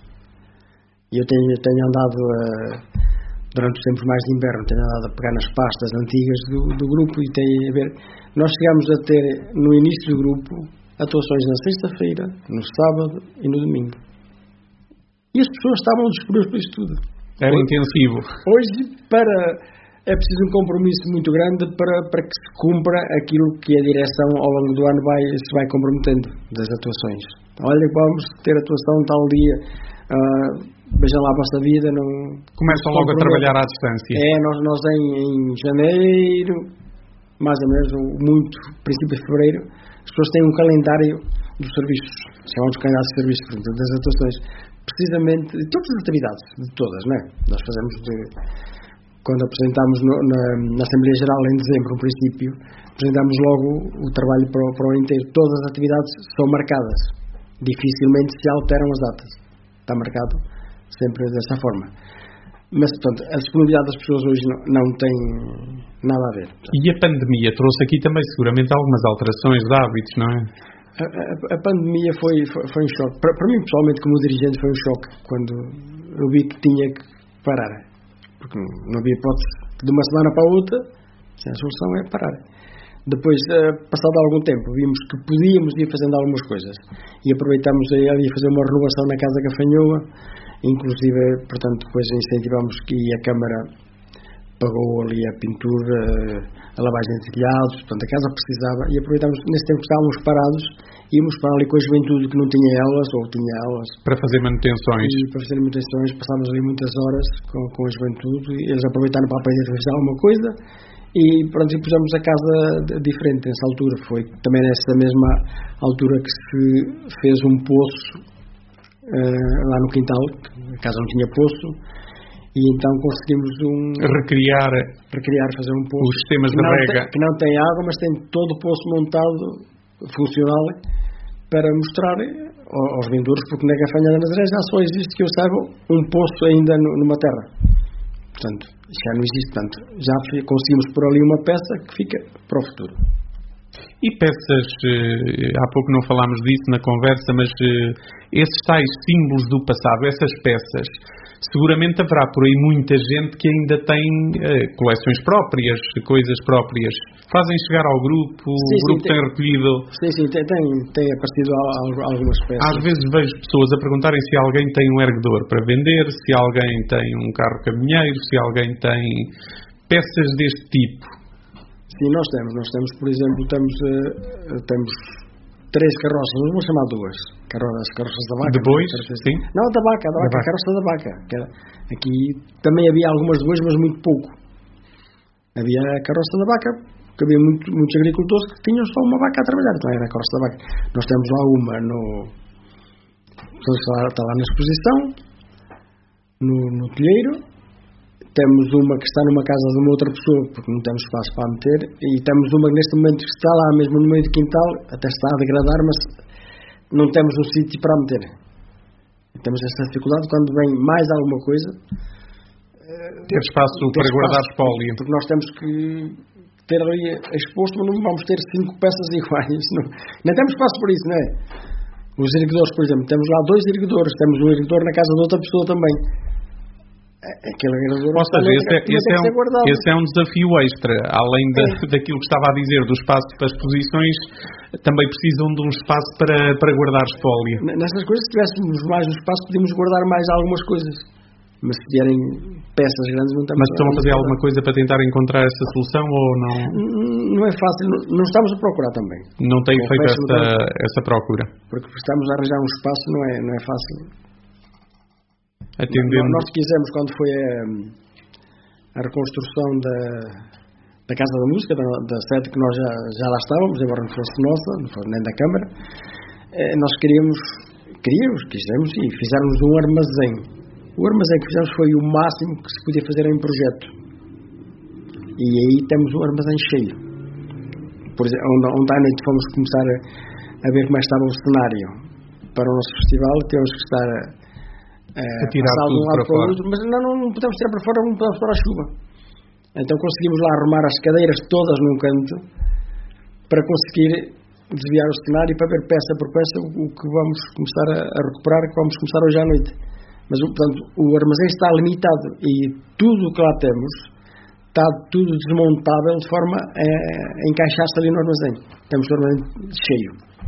E eu tenho, tenho andado, uh, durante os tempos mais de inverno, tenho andado a pegar nas pastas antigas do, do grupo e tem a ver... Nós chegamos a ter, no início do grupo, atuações na sexta-feira, no sábado e no domingo. E as pessoas estavam disponíveis para isso tudo. Era hoje, intensivo. Hoje, para, é preciso um compromisso muito grande para, para que se cumpra aquilo que a direção ao longo do ano vai, se vai comprometendo das atuações. Olha, vamos ter atuação tal dia, uh, vejam lá a vossa vida. Não, começam logo a trabalhar à distância. É, nós, nós em, em janeiro, mais ou menos, muito princípio de fevereiro, as pessoas têm um calendário dos serviços, chamamos de calendário de serviços, das atuações. Precisamente de todas as atividades, de todas, não é? Nós fazemos, de, quando apresentámos no, na, na Assembleia Geral em dezembro, no princípio, apresentámos logo o trabalho para o, para o ano inteiro. Todas as atividades são marcadas, dificilmente se alteram as datas. Está marcado sempre dessa forma. Mas, portanto, a disponibilidade das pessoas hoje não, não tem nada a ver. Portanto. E a pandemia trouxe aqui também seguramente algumas alterações de hábitos, não é? A, a, a pandemia foi, foi, foi um choque. Para, para mim, pessoalmente, como dirigente, foi um choque quando eu vi que tinha que parar. Porque não, não havia hipótese. De uma semana para a outra, a solução é parar. Depois, passado algum tempo, vimos que podíamos ir fazendo algumas coisas. E aproveitamos ali a fazer uma renovação na Casa Gafanhoa. Inclusive, portanto, depois incentivamos que a Câmara pagou ali a pintura, a lavagem de telhados, portanto a casa precisava, e aproveitámos, nesse tempo que estávamos parados, íamos para ali com a juventude que não tinha elas, ou tinha elas. Para fazer manutenções. E para fazer manutenções, passámos ali muitas horas com, com a juventude, e eles aproveitaram para aprender a fazer alguma coisa, e pronto, e pusemos a casa diferente nessa altura. Foi também nessa mesma altura que se fez um poço uh, lá no quintal, a casa não tinha poço, e então conseguimos um recriar, recriar fazer um poço os sistemas de rega tem, que não tem água, mas tem todo o poço montado funcional para mostrar aos vendedores, porque na Gafanha da Nazaré já só existe, que eu saiba, um poço ainda numa terra. Portanto, já não existe. Portanto, já conseguimos por ali uma peça que fica para o futuro. E peças, há pouco não falámos disso na conversa, mas esses tais símbolos do passado, essas peças, seguramente haverá por aí muita gente que ainda tem uh, coleções próprias, coisas próprias. Fazem chegar ao grupo, sim, o grupo sim, tem, tem recolhido... Sim, sim, tem, tem, tem aparecido algumas peças. Às vezes vejo pessoas a perguntarem se alguém tem um erguedor para vender, se alguém tem um carro caminheiro, se alguém tem peças deste tipo. Sim, nós temos. Nós temos, por exemplo, temos, uh, temos três carroças, não vou chamar duas. As carroças da vaca. De bois? Sim. Não, da vaca, da vaca, a carroça da vaca. Que era, aqui também havia algumas de bois, mas muito pouco. Havia a carroça da vaca, porque havia muito, muitos agricultores que tinham só uma vaca a trabalhar, então era a carroça da vaca. Nós temos lá uma no... Está lá, está lá na exposição, no, no telheiro. Temos uma que está numa casa de uma outra pessoa, porque não temos espaço para a meter, e temos uma que neste momento está lá mesmo no meio do quintal, até está a degradar, mas não temos um sítio para a meter. Temos esta dificuldade quando vem mais alguma coisa. Ter espaço ter para espaço, guardar espólio. Porque nós temos que ter ali exposto, mas não vamos ter cinco peças iguais. Não, nem temos espaço por isso, não é? Os erguedores, por exemplo, temos lá dois erguedores, temos um erguedor na casa de outra pessoa também. Aquele erguedor. Ou seja, esse, é, esse, é um, esse é um desafio extra, além de, é. daquilo que estava a dizer, do espaço para as posições, também precisam de um espaço para, para guardar espólio. Nessas coisas, se tivéssemos mais um espaço, podíamos guardar mais algumas coisas. Mas se vierem peças grandes, não estamos. Mas estão a fazer alguma coisa para tentar encontrar essa solução ou não? Não é fácil, não estamos a procurar também. Não tem feito essa, essa procura? Porque estamos a arranjar um espaço, não é, não é fácil. Atendendo. Nós quisemos, quando foi a, a reconstrução da, da Casa da Música, da, da sede que nós já, já lá estávamos, embora não fosse nossa, não fosse nem da Câmara, eh, nós queríamos, queríamos, quisemos e fizemos um armazém. O armazém que fizemos foi o máximo que se podia fazer em projeto. E aí temos o armazém cheio. Por exemplo, onde, onde à noite fomos começar a, a ver como é que estava o cenário para o nosso festival, temos que estar a, a, a tirar tudo um para, para fora. Outro, mas não, não, não podemos tirar para fora, não podemos pôr a chuva. Então conseguimos lá arrumar as cadeiras todas num canto para conseguir desviar o cenário, para ver peça por peça o que vamos começar a, a recuperar, que vamos começar hoje à noite. Mas, portanto, o armazém está limitado e tudo o que lá temos está tudo desmontável de forma a, a encaixar-se ali no armazém. Temos o armazém cheio.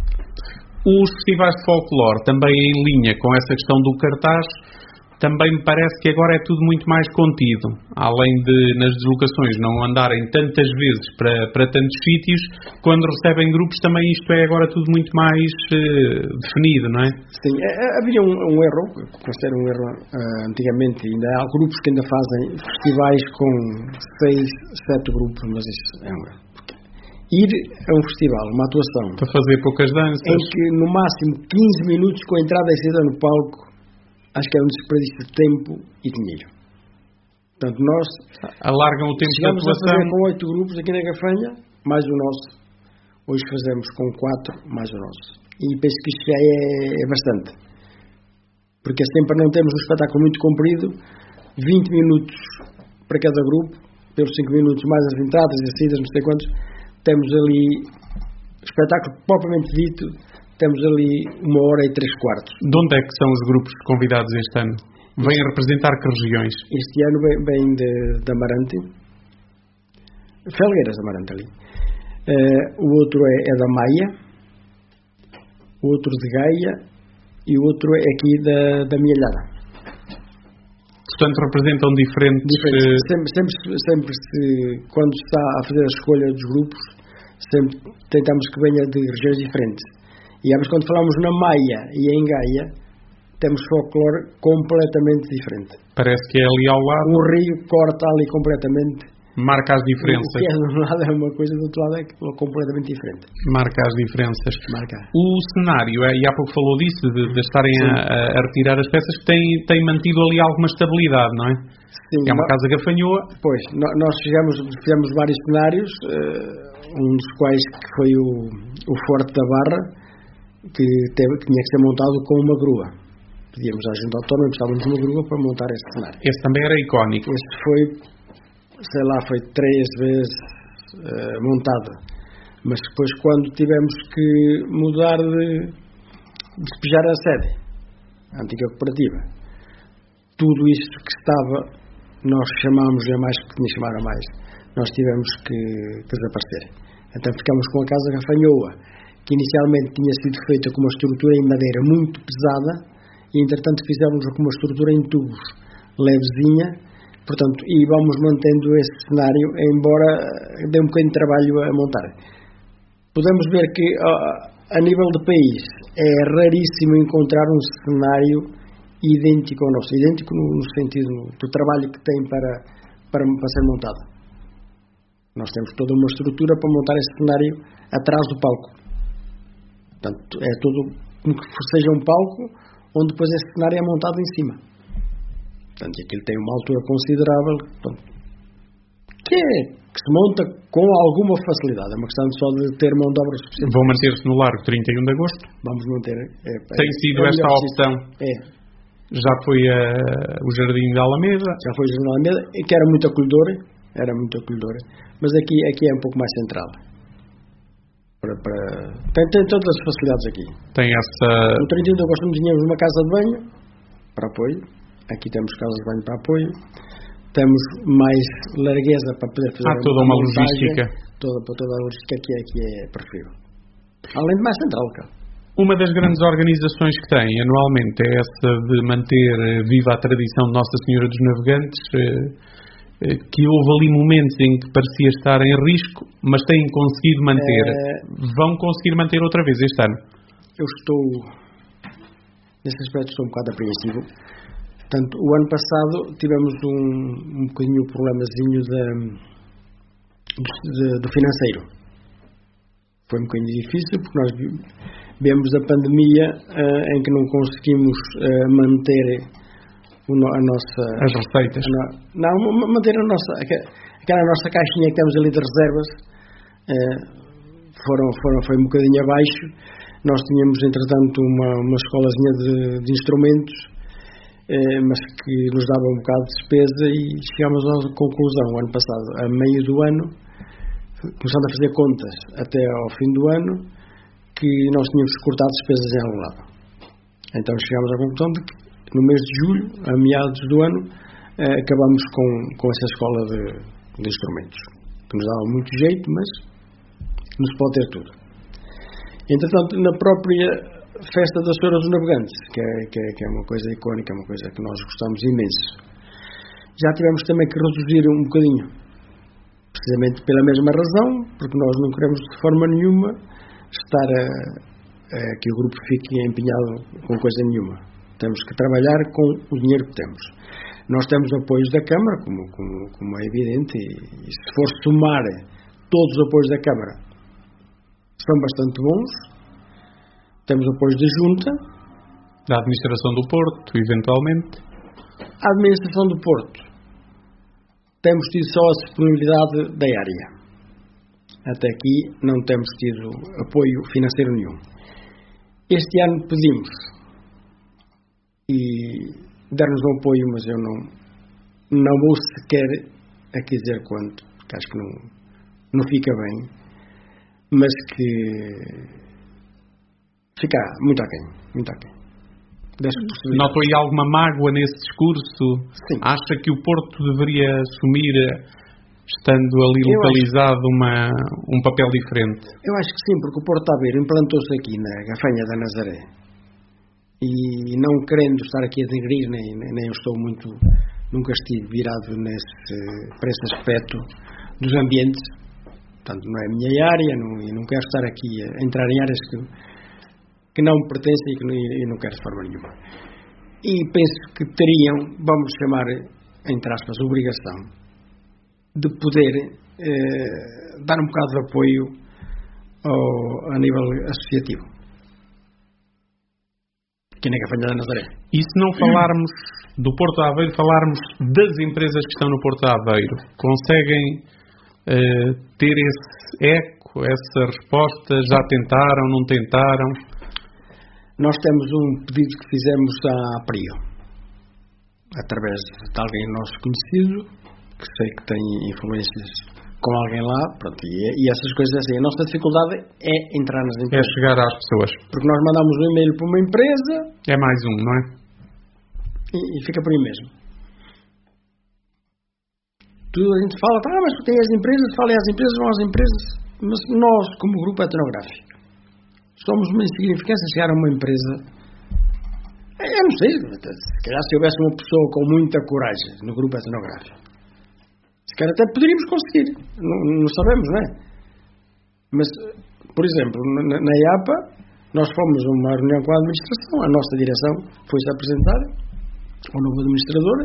Os festivais de folclore, também em linha com essa questão do cartaz, também me parece que agora é tudo muito mais contido. Além de, nas deslocações, não andarem tantas vezes para, para tantos sítios, quando recebem grupos também isto é agora tudo muito mais uh, definido, não é? Sim, havia um, um erro, que considero um erro uh, antigamente, ainda há grupos que ainda fazem festivais com seis, sete grupos, mas isso é um erro. Ir a um festival, uma atuação, para fazer poucas danças, em que no máximo quinze minutos com a entrada e saída no palco, acho que é um desperdício de tempo e dinheiro. Portanto, nós alargam o tempo de atuação. Chegamos a fazer com oito grupos aqui na Gafanha, mais o nosso. Hoje fazemos com quatro, mais o nosso. E penso que isto já é, é bastante. Porque sempre não temos um espetáculo muito comprido, vinte minutos para cada grupo, pelos cinco minutos mais as entradas e as saídas, não sei quantos, temos ali, espetáculo propriamente dito, temos ali uma hora e três quartos. De onde é que são os grupos convidados este ano? Vêm a representar que regiões? Este ano vem, vem de, de Amarante, Felgueiras de Amarante ali. Uh, o outro é, é da Maia, o outro de Gaia e o outro é aqui da, da Mielhada. Portanto, representam diferentes... diferentes. Sempre, sempre, sempre se, quando se está a fazer a escolha dos grupos, sempre tentamos que venha de regiões diferentes. E mas quando falamos na Maia e em Gaia, temos folclore completamente diferente. Parece que é ali ao lado. O rio corta ali completamente. Marca as diferenças. O que é de um lado é uma coisa, do outro lado é completamente diferente. Marca as diferenças. Marca. O cenário, e há pouco falou disso, de, de estarem a, a retirar as peças, que tem, tem mantido ali alguma estabilidade, não é? Sim. É uma nós, casa gafanhoa. Pois, nós chegamos, fizemos vários cenários, um dos quais que foi o, o Forte da Barra, que, teve, que tinha que ser montado com uma grua. Pedíamos à Junta Autónoma, precisávamos de uma grua para montar esse cenário. Esse também era icónico. Este foi, sei lá, foi três vezes uh, montado. Mas depois, quando tivemos que mudar de despejar a sede, a antiga cooperativa, tudo isto que estava, nós chamámos a mais, que tinha chamar a mais, nós tivemos que, que desaparecer. Então ficamos com a Casa Gafanhoa, que inicialmente tinha sido feita com uma estrutura em madeira muito pesada e entretanto fizemos com uma estrutura em tubos levezinha, portanto, e vamos mantendo esse cenário, embora dê um bocadinho de trabalho a montar. Podemos ver que a nível de país é raríssimo encontrar um cenário idêntico ao nosso, idêntico no, no sentido do trabalho que tem para, para, para ser montado. Nós temos toda uma estrutura para montar esse cenário atrás do palco. Portanto, é tudo como que seja um palco onde depois esse cenário é montado em cima. Portanto, aquilo tem uma altura considerável, portanto, que, é, que se monta com alguma facilidade. É uma questão só de ter mão de obra suficiente. Vão manter-se no Largo trinta e um de agosto? Vamos manter. É, tem é, sido é esta a opção? É. Já foi uh, o Jardim da Alameda. Já foi o Jardim da Alameda, que era muito acolhedor, era muito acolhedor, mas aqui, aqui é um pouco mais central. Para, para... Tem, tem todas as facilidades aqui. Tem essa... No trinta e um de agosto tínhamos uma casa de banho para apoio. Aqui temos casas de banho para apoio. Temos mais largueza para poder fazer Há toda uma, uma logística. Toda, toda a logística que é, que é preferível. Além de mais central, cara. Uma das grandes organizações que tem anualmente é essa de manter viva a tradição de Nossa Senhora dos Navegantes, que houve ali momentos em que parecia estar em risco, mas têm conseguido manter. É... Vão conseguir manter outra vez este ano? Eu estou, nesse aspecto, estou um bocado apreensivo. Portanto, o ano passado tivemos um, um bocadinho o problemazinho de, de, do financeiro. Foi um bocadinho difícil, porque nós vemos a pandemia uh, em que não conseguimos uh, manter o, a nossa... As receitas. A, não, manter a nossa... Aquela nossa caixinha que temos ali de reservas uh, foram, foram, foi um bocadinho abaixo. Nós tínhamos, entretanto, uma, uma escolazinha de, de instrumentos, uh, mas que nos dava um bocado de despesa, e chegámos à conclusão, o ano passado, a meio do ano, começando a fazer contas até ao fim do ano, que nós tínhamos cortado despesas em algum lado. Então chegámos à conclusão de que no mês de julho, a meados do ano, eh, acabamos com, com essa escola de, de instrumentos, que nos dava muito jeito, mas não se pode ter tudo. Entretanto, na própria festa da Senhora dos Navegantes, que é, que, é, que é uma coisa icónica, é uma coisa que nós gostamos imenso, já tivemos também que reduzir um bocadinho, precisamente pela mesma razão, porque nós não queremos de forma nenhuma estar a, a que o grupo fique empenhado com coisa nenhuma. Temos que trabalhar com o dinheiro que temos. Nós temos apoios da Câmara, como, como, como é evidente, e, e se for somar todos os apoios da Câmara, são bastante bons. Temos apoios da Junta, da Administração do Porto, eventualmente. A Administração do Porto, temos tido só a disponibilidade da área. Até aqui não temos tido apoio financeiro nenhum. Este ano pedimos e deram-nos um apoio, mas eu não, não vou sequer aqui dizer quanto, porque acho que não, não fica bem, mas que fica muito aquém, muito aquém. Notou aí alguma mágoa nesse discurso? Sim. Acha que o Porto deveria assumir, estando ali eu localizado, acho, uma, um papel diferente? Eu acho que sim, porque o Porto Aveiro implantou-se aqui na Gafanha da Nazaré, e não querendo estar aqui a denegrir, nem, nem, nem eu estou muito, nunca estive virado nesse, para esse aspecto dos ambientes, portanto não é a minha área, não, e não quero estar aqui a entrar em áreas que, que não me pertencem e que não, e não quero de forma nenhuma. E penso que teriam, vamos chamar, entre aspas, obrigação de poder eh, dar um bocado de apoio ao, a nível associativo. Aqui na Gafanha da Nazaré. E se não falarmos do Porto Aveiro, falarmos das empresas que estão no Porto Aveiro, conseguem uh, ter esse eco, essa resposta? Já tentaram, não tentaram? Nós temos um pedido que fizemos à Prio, através de alguém nosso conhecido, que sei que tem influências com alguém lá, pronto, e, e essas coisas assim. A nossa dificuldade é entrar nas empresas. É chegar às pessoas. Porque nós mandamos um e-mail para uma empresa... É mais um, não é? E, e fica por aí mesmo. Tudo a gente fala, ah, mas tem as empresas, falem às empresas, vão às empresas. Mas nós, como grupo etnográfico, somos uma insignificância chegar a uma empresa... Eu não sei, se calhar se houvesse uma pessoa com muita coragem no grupo etnográfico, se calhar até poderíamos conseguir, não, não sabemos, não é? Mas, por exemplo, na, na I A P A, nós fomos a uma reunião com a administração, a nossa direção foi-se apresentar ao novo administrador,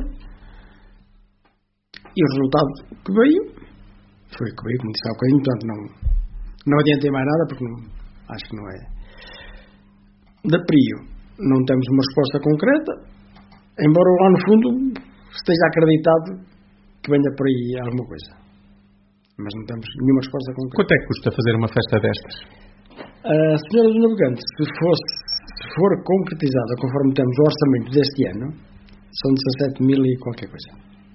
e o resultado que veio, foi o que veio, como disse há bocadinho, portanto não, não adiantei mais nada, porque não, acho que não é. Da Prio, não temos uma resposta concreta, embora lá no fundo esteja acreditado que venha por aí alguma coisa, mas não temos nenhuma resposta concreta. Quanto é que custa fazer uma festa destas? A Senhora dos Navegantes, se fosse, se for concretizada conforme temos o orçamento deste ano, são dezassete mil e qualquer coisa.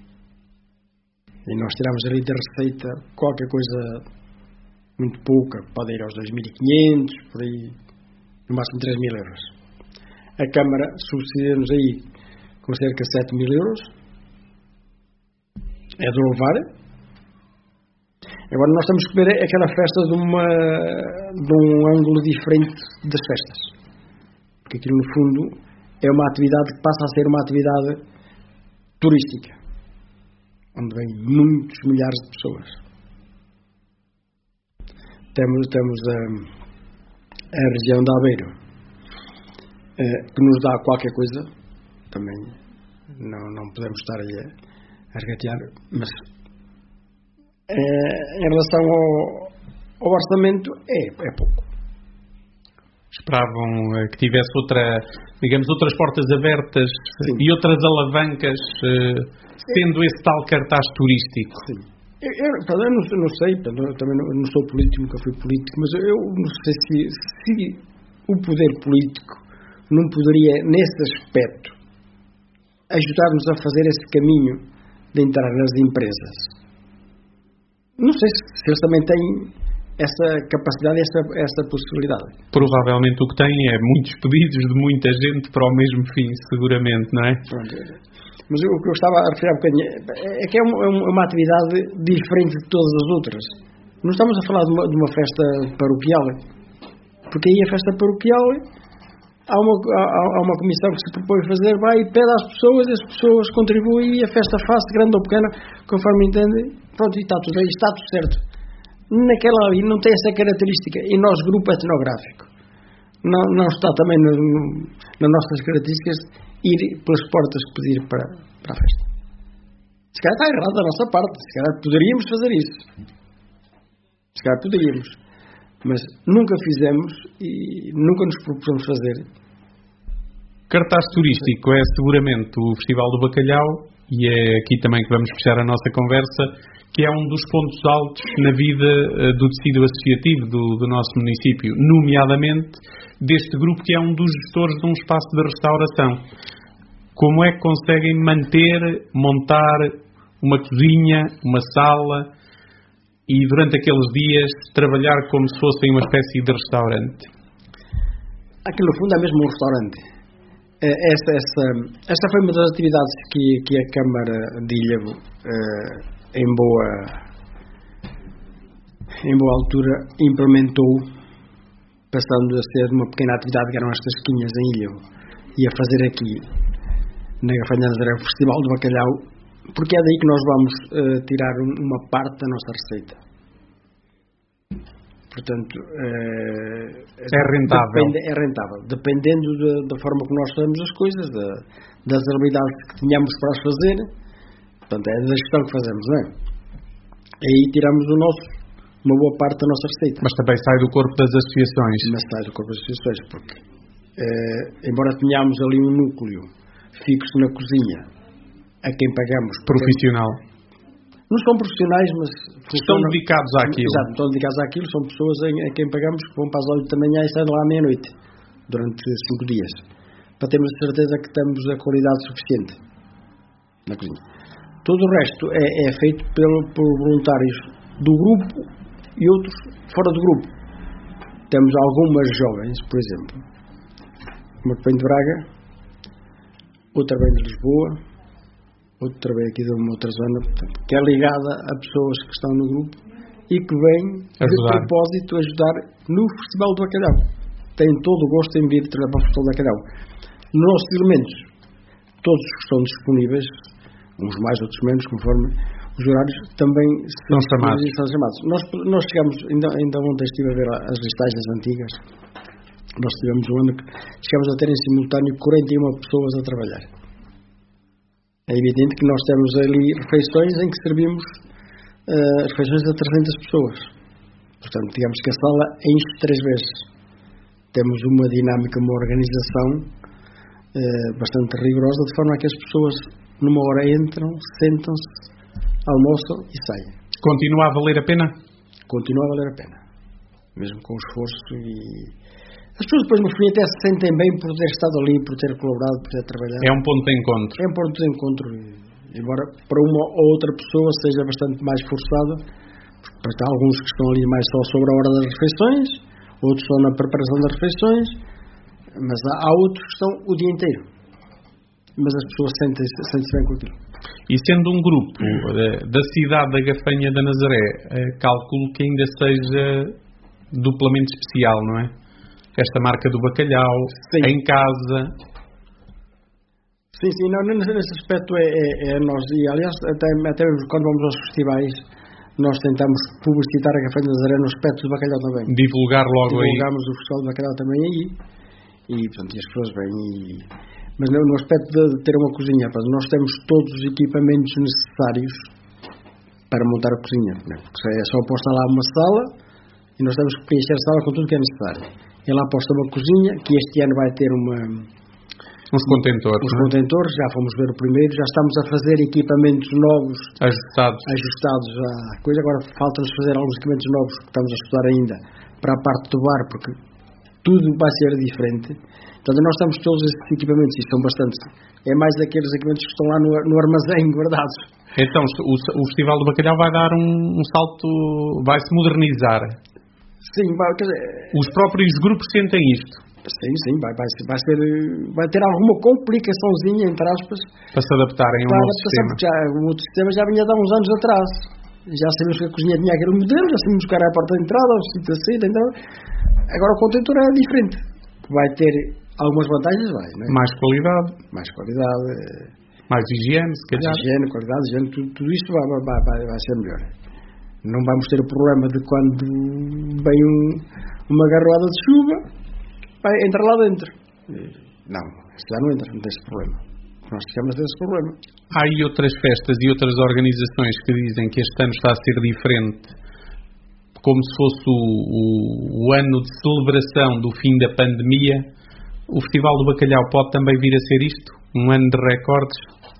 E nós tiramos ali da receita qualquer coisa muito pouca, pode ir aos dois mil e quinhentos, por aí, no máximo três mil euros. A Câmara subsidia-nos aí com cerca de sete mil euros. É de louvar. Agora nós temos que ver aquela festa de, uma, de um ângulo diferente das festas. Porque aquilo, no fundo, é uma atividade que passa a ser uma atividade turística, onde vêm muitos milhares de pessoas. Temos, temos a, a região de Aveiro, eh, que nos dá qualquer coisa, também não, não podemos estar aí a, a regatear, mas eh, em relação ao, ao orçamento é, é pouco. Esperavam eh, que tivesse outra, digamos, outras portas abertas. Sim. E outras alavancas, eh, sendo esse tal cartaz turístico. Sim. Eu, eu, eu não, não sei, eu também não, não sou político, nunca fui político, mas eu não sei se, se o poder político não poderia, nesse aspecto, ajudar-nos a fazer esse caminho de entrar nas empresas. Não sei se, se eles também têm essa capacidade, essa, essa possibilidade. Provavelmente o que têm é muitos pedidos de muita gente para o mesmo fim, seguramente, não é? Pronto. Mas o que eu estava a referir há um bocadinho é que é uma, é uma atividade diferente de todas as outras. Não estamos a falar de uma, de uma festa paroquial, porque aí a festa paroquial há uma, há, há uma comissão que se propõe fazer, vai e pede às pessoas, as pessoas contribuem e a festa faz-se grande ou pequena, conforme entendem, pronto, e está tudo aí, está tudo certo. Naquela ali não tem essa característica, e nós, grupo etnográfico, não, não está também no, no, nas nossas características ir pelas portas que pedir para, para a festa. Se calhar está errado da nossa parte, se calhar poderíamos fazer isso. Se calhar poderíamos. Mas nunca fizemos e nunca nos propusemos fazer. Cartaz turístico é seguramente o Festival do Bacalhau, e é aqui também que vamos fechar a nossa conversa, que é um dos pontos altos na vida uh, do tecido associativo do, do nosso município, nomeadamente deste grupo que é um dos gestores de um espaço de restauração. Como é que conseguem manter, montar uma cozinha, uma sala e durante aqueles dias trabalhar como se fossem uma espécie de restaurante? Aquilo no fundo é mesmo um restaurante. Esta, esta, esta foi uma das atividades que, que a Câmara de Ilhavo, eh, em boa em boa altura, implementou, passando a ser uma pequena atividade que eram as tasquinhas em Ilhavo, e a fazer aqui na Gafanha de Nazaré o Festival do Bacalhau, porque é daí que nós vamos uh, tirar um, uma parte da nossa receita. Portanto, uh, é rentável. Depende, é rentável, dependendo de, da forma como nós fazemos as coisas, da, das habilidades que tenhamos para as fazer. Portanto, é da gestão que fazemos, não é? Aí tiramos o nosso, uma boa parte da nossa receita. Mas também sai do corpo das associações. Mas sai do corpo das associações, porque uh, embora tenhamos ali um núcleo fixo na cozinha, a quem pagamos. Profissional. Não são profissionais, mas estão dedicados àquilo. Exato, estão dedicados àquilo, são pessoas a quem pagamos que vão para as oito da manhã e saem lá à meia-noite, durante cinco dias, para termos a certeza que temos a qualidade suficiente na cozinha. Todo o resto é, é feito pelo, por voluntários do grupo e outros fora do grupo. Temos algumas jovens, por exemplo, uma que vem de Braga, outra vem de Lisboa, outra vem aqui de uma outra zona, portanto, que é ligada a pessoas que estão no grupo e que vêm de propósito ajudar no Festival do Bacalhau. Têm todo o gosto em vir trabalhar para o Festival do Bacalhau. Nos nossos elementos, todos que estão disponíveis, uns mais, outros menos, conforme os horários, também são chamados. São chamados. Nós, nós chegamos, ainda, ainda ontem estive a ver as listagens antigas. Nós tivemos um ano que chegamos a ter em simultâneo quarenta e uma pessoas a trabalhar. É evidente que nós temos ali refeições em que servimos uh, refeições a trezentas pessoas. Portanto, digamos que a sala enche três vezes. Temos uma dinâmica, uma organização uh, bastante rigorosa, de forma a que as pessoas numa hora entram, sentam-se, almoçam e saem. Continua a valer a pena? Continua a valer a pena. Mesmo com o esforço e As pessoas depois no fim até se sentem bem por ter estado ali, por ter colaborado, por ter trabalhado. É um ponto de encontro. É um ponto de encontro, embora para uma ou outra pessoa seja bastante mais forçado, porque há alguns que estão ali mais só sobre a hora das refeições, outros estão na preparação das refeições, mas há, há outros que estão o dia inteiro. Mas as pessoas sentem-se sentem bem com aquilo. E sendo um grupo uh, da cidade da Gafanha da Nazaré, uh, calculo que ainda seja duplamente especial, não é? Esta marca do bacalhau, sim. Em casa. Sim, sim, não, nesse aspecto é, é, é nós, e aliás, até, até quando vamos aos festivais, nós tentamos publicitar a Gafanha da Nazaré no aspecto do bacalhau também. Divulgar logo aí. Divulgamos o festival do bacalhau também aí, e, portanto, e as pessoas vêm e... Mas no, no aspecto de ter uma cozinha, nós temos todos os equipamentos necessários para montar a cozinha, né? Porque é só aposta lá uma sala e nós temos que preencher a sala com tudo que é necessário. E lá aposta uma cozinha, que este ano vai ter uma... Uns contentores. Uns contentores, já fomos ver o primeiro, já estamos a fazer equipamentos novos. Ajustados. Ajustados à coisa. Agora falta-nos fazer alguns equipamentos novos que estamos a estudar ainda para a parte do bar, porque tudo vai ser diferente. Portanto, nós temos todos esses equipamentos, e são bastantes. É mais daqueles equipamentos que estão lá no, no armazém guardados. Então, o, o Festival do Bacalhau vai dar um, um salto, vai se modernizar. Sim, vai, quer dizer, os próprios grupos sentem isto. Sim, sim, vai, vai, vai, ser, vai ter alguma complicaçãozinha, entre aspas, para se adaptarem ao novo sistema. Já, o outro sistema já vinha de há uns anos atrás. Já sabemos que a cozinha tinha aquele modelo, já sabemos que era a porta de entrada, o sítio da saída. Então, agora o contentor é diferente. Vai ter algumas vantagens, vai, não é? Mais qualidade. Mais qualidade. Mais higiene, se calhar. Mais higiene, qualidade, higiene, tudo, tudo isto vai, vai, vai, vai ser melhor. Não vamos ter o problema de quando vem um, uma garroada de chuva, vai entrar lá dentro. Não, este já não entra, não tem esse problema. Nós ficamos desse problema. Há aí outras festas e outras organizações que dizem que este ano está a ser diferente, como se fosse o, o, o ano de celebração do fim da pandemia. O Festival do Bacalhau pode também vir a ser isto? Um ano de recordes?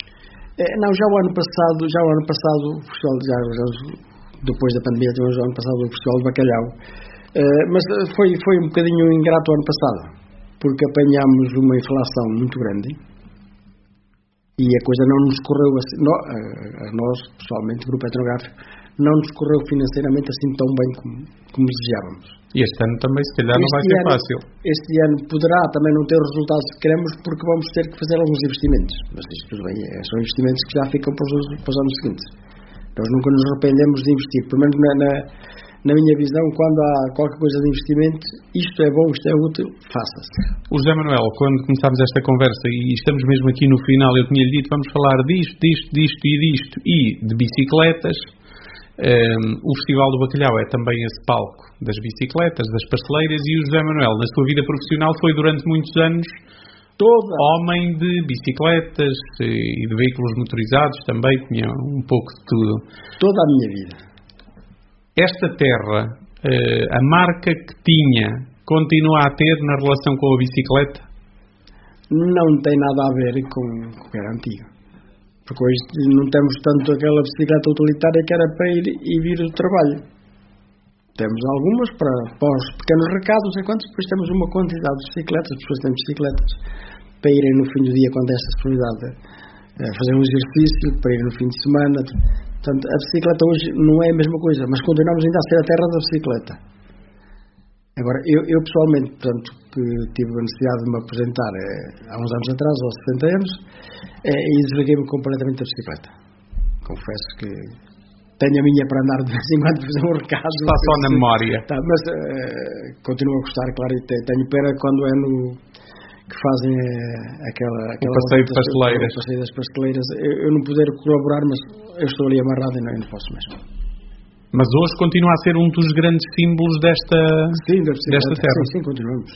É, não, já o ano passado, já o ano passado, o festival, já, já, depois da pandemia, tivemos o ano passado o Festival do Bacalhau. Uh, mas foi, foi um bocadinho ingrato o ano passado, porque apanhámos uma inflação muito grande e a coisa não nos correu assim, no, a nós, pessoalmente, o Grupo Etnográfico, não nos correu financeiramente assim tão bem como, como desejávamos. E este ano também, se calhar, este não vai ser ano, fácil. Este ano poderá também não ter os resultados que queremos, porque vamos ter que fazer alguns investimentos. Mas isto tudo bem, são investimentos que já ficam para os, para os anos seguintes. Nós nunca nos arrependemos de investir, pelo menos na, na, na minha visão, quando há qualquer coisa de investimento, isto é bom, isto é útil, faça-se. O José Manuel, quando começámos esta conversa, e estamos mesmo aqui no final, eu tinha-lhe dito, vamos falar disto, disto, disto e disto, e de bicicletas. Um, o Festival do Bacalhau é também esse palco das bicicletas, das pasteleiras, e o José Manuel, na sua vida profissional, foi durante muitos anos Toda. homem de bicicletas e de veículos motorizados também, tinha um pouco de tudo. Toda a minha vida. Esta terra, uh, a marca que tinha, continua a ter na relação com a bicicleta? Não tem nada a ver com o que era antigo. Porque hoje não temos tanto aquela bicicleta utilitária que era para ir e vir do trabalho. Temos algumas para, para os pequenos recados, enquanto depois temos uma quantidade de bicicletas, as pessoas têm bicicletas para irem no fim do dia, quando é esta disponibilidade, a fazer um exercício, para ir no fim de semana. Portanto, a bicicleta hoje não é a mesma coisa, mas continuamos ainda a ser a terra da bicicleta. Agora, eu, eu pessoalmente, portanto, que tive a necessidade de me aposentar eh, há uns anos atrás, aos sessenta anos, eh, e desliguei-me completamente da bicicleta. Confesso que tenho a minha para andar de vez em quando fazer um recado. Está só na memória. Tá, mas eh, continuo a gostar, claro, e tenho pena quando é no que fazem eh, aquela, aquela... O passeio de pasteleiras. O passeio das pasteleiras. Eu, eu não poder colaborar, mas eu estou ali amarrado e não, eu não posso mesmo. Mas hoje continua a ser um dos grandes símbolos desta, sim, desta terra. Sim, sim, continuamos.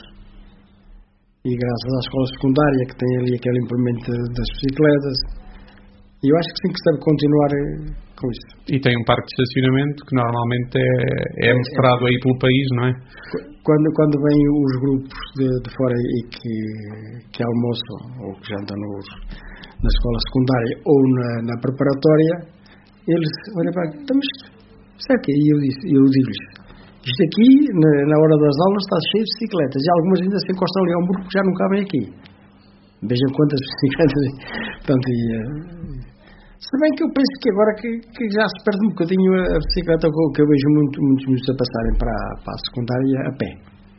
E graças à escola secundária, que tem ali aquele implemento das bicicletas, e eu acho que sim, que se deve continuar com isso. E tem um parque de estacionamento que normalmente é, é mostrado é, aí pelo país, não é? Quando, quando vêm os grupos de, de fora e que, que almoçam ou que jantam nos, na escola secundária ou na, na preparatória, eles olham para estamos. Sabe o que? E eu, eu digo-lhes, Isto aqui, na, na hora das aulas, está cheio de bicicletas. E algumas ainda se encostam ali ao muro porque já não cabem aqui. Vejam quantas bicicletas. Portanto, e, se bem que eu penso que agora que, que já se perde um bocadinho a bicicleta, que eu vejo muito, muitos miúdos a passarem para, para a secundária a pé.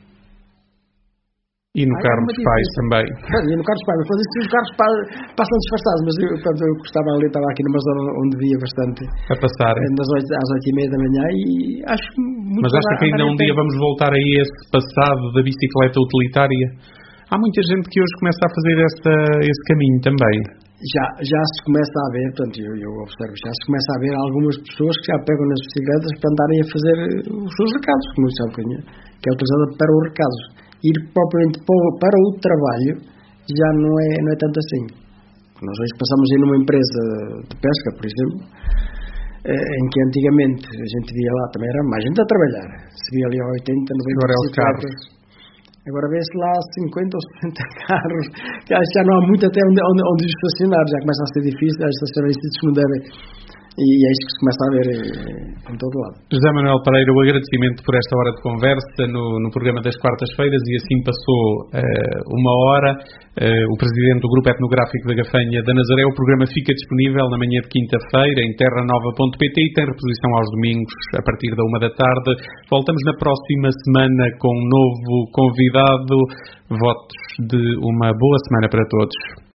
E no ah, carro dos pais também. E no carro dos pais, mas quando os carros passam disfarçados, mas eu, portanto, eu estava ali, estava aqui numa zona onde via bastante a passar das oito, às oito e meia da manhã e acho muito. Mas acha que ainda um dia vamos voltar aí a esse passado da bicicleta utilitária? Há muita gente que hoje começa a fazer esta, esse caminho também. Já, já se começa a ver, portanto, eu, eu observo, já se começa a ver algumas pessoas que já pegam nas bicicletas para andarem a fazer os seus recados, como eu sabe, que é utilizada para os recados. Ir propriamente para o trabalho já não é, não é tanto assim. Nós hoje passamos aí numa empresa de pesca, por exemplo, em que antigamente a gente via lá, também era mais gente a trabalhar. Se via ali a oitenta, noventa agora é os carros. Agora vê-se lá cinquenta ou setenta carros, que acho que já não há muito até onde, onde, onde estacionar, já começa a ser difícil, a estacionar em sítios que não devem. E é isto que se começa a ver em todo lado. José Manuel Pereira, o agradecimento por esta hora de conversa no, no programa das quartas-feiras, e assim passou uh, uma hora. Uh, o presidente do Grupo Etnográfico da Gafanha da Nazaré. O programa fica disponível na manhã de quinta-feira em terra nova ponto pt e tem reposição aos domingos a partir da uma da tarde. Voltamos na próxima semana com um novo convidado. Votos de uma boa semana para todos.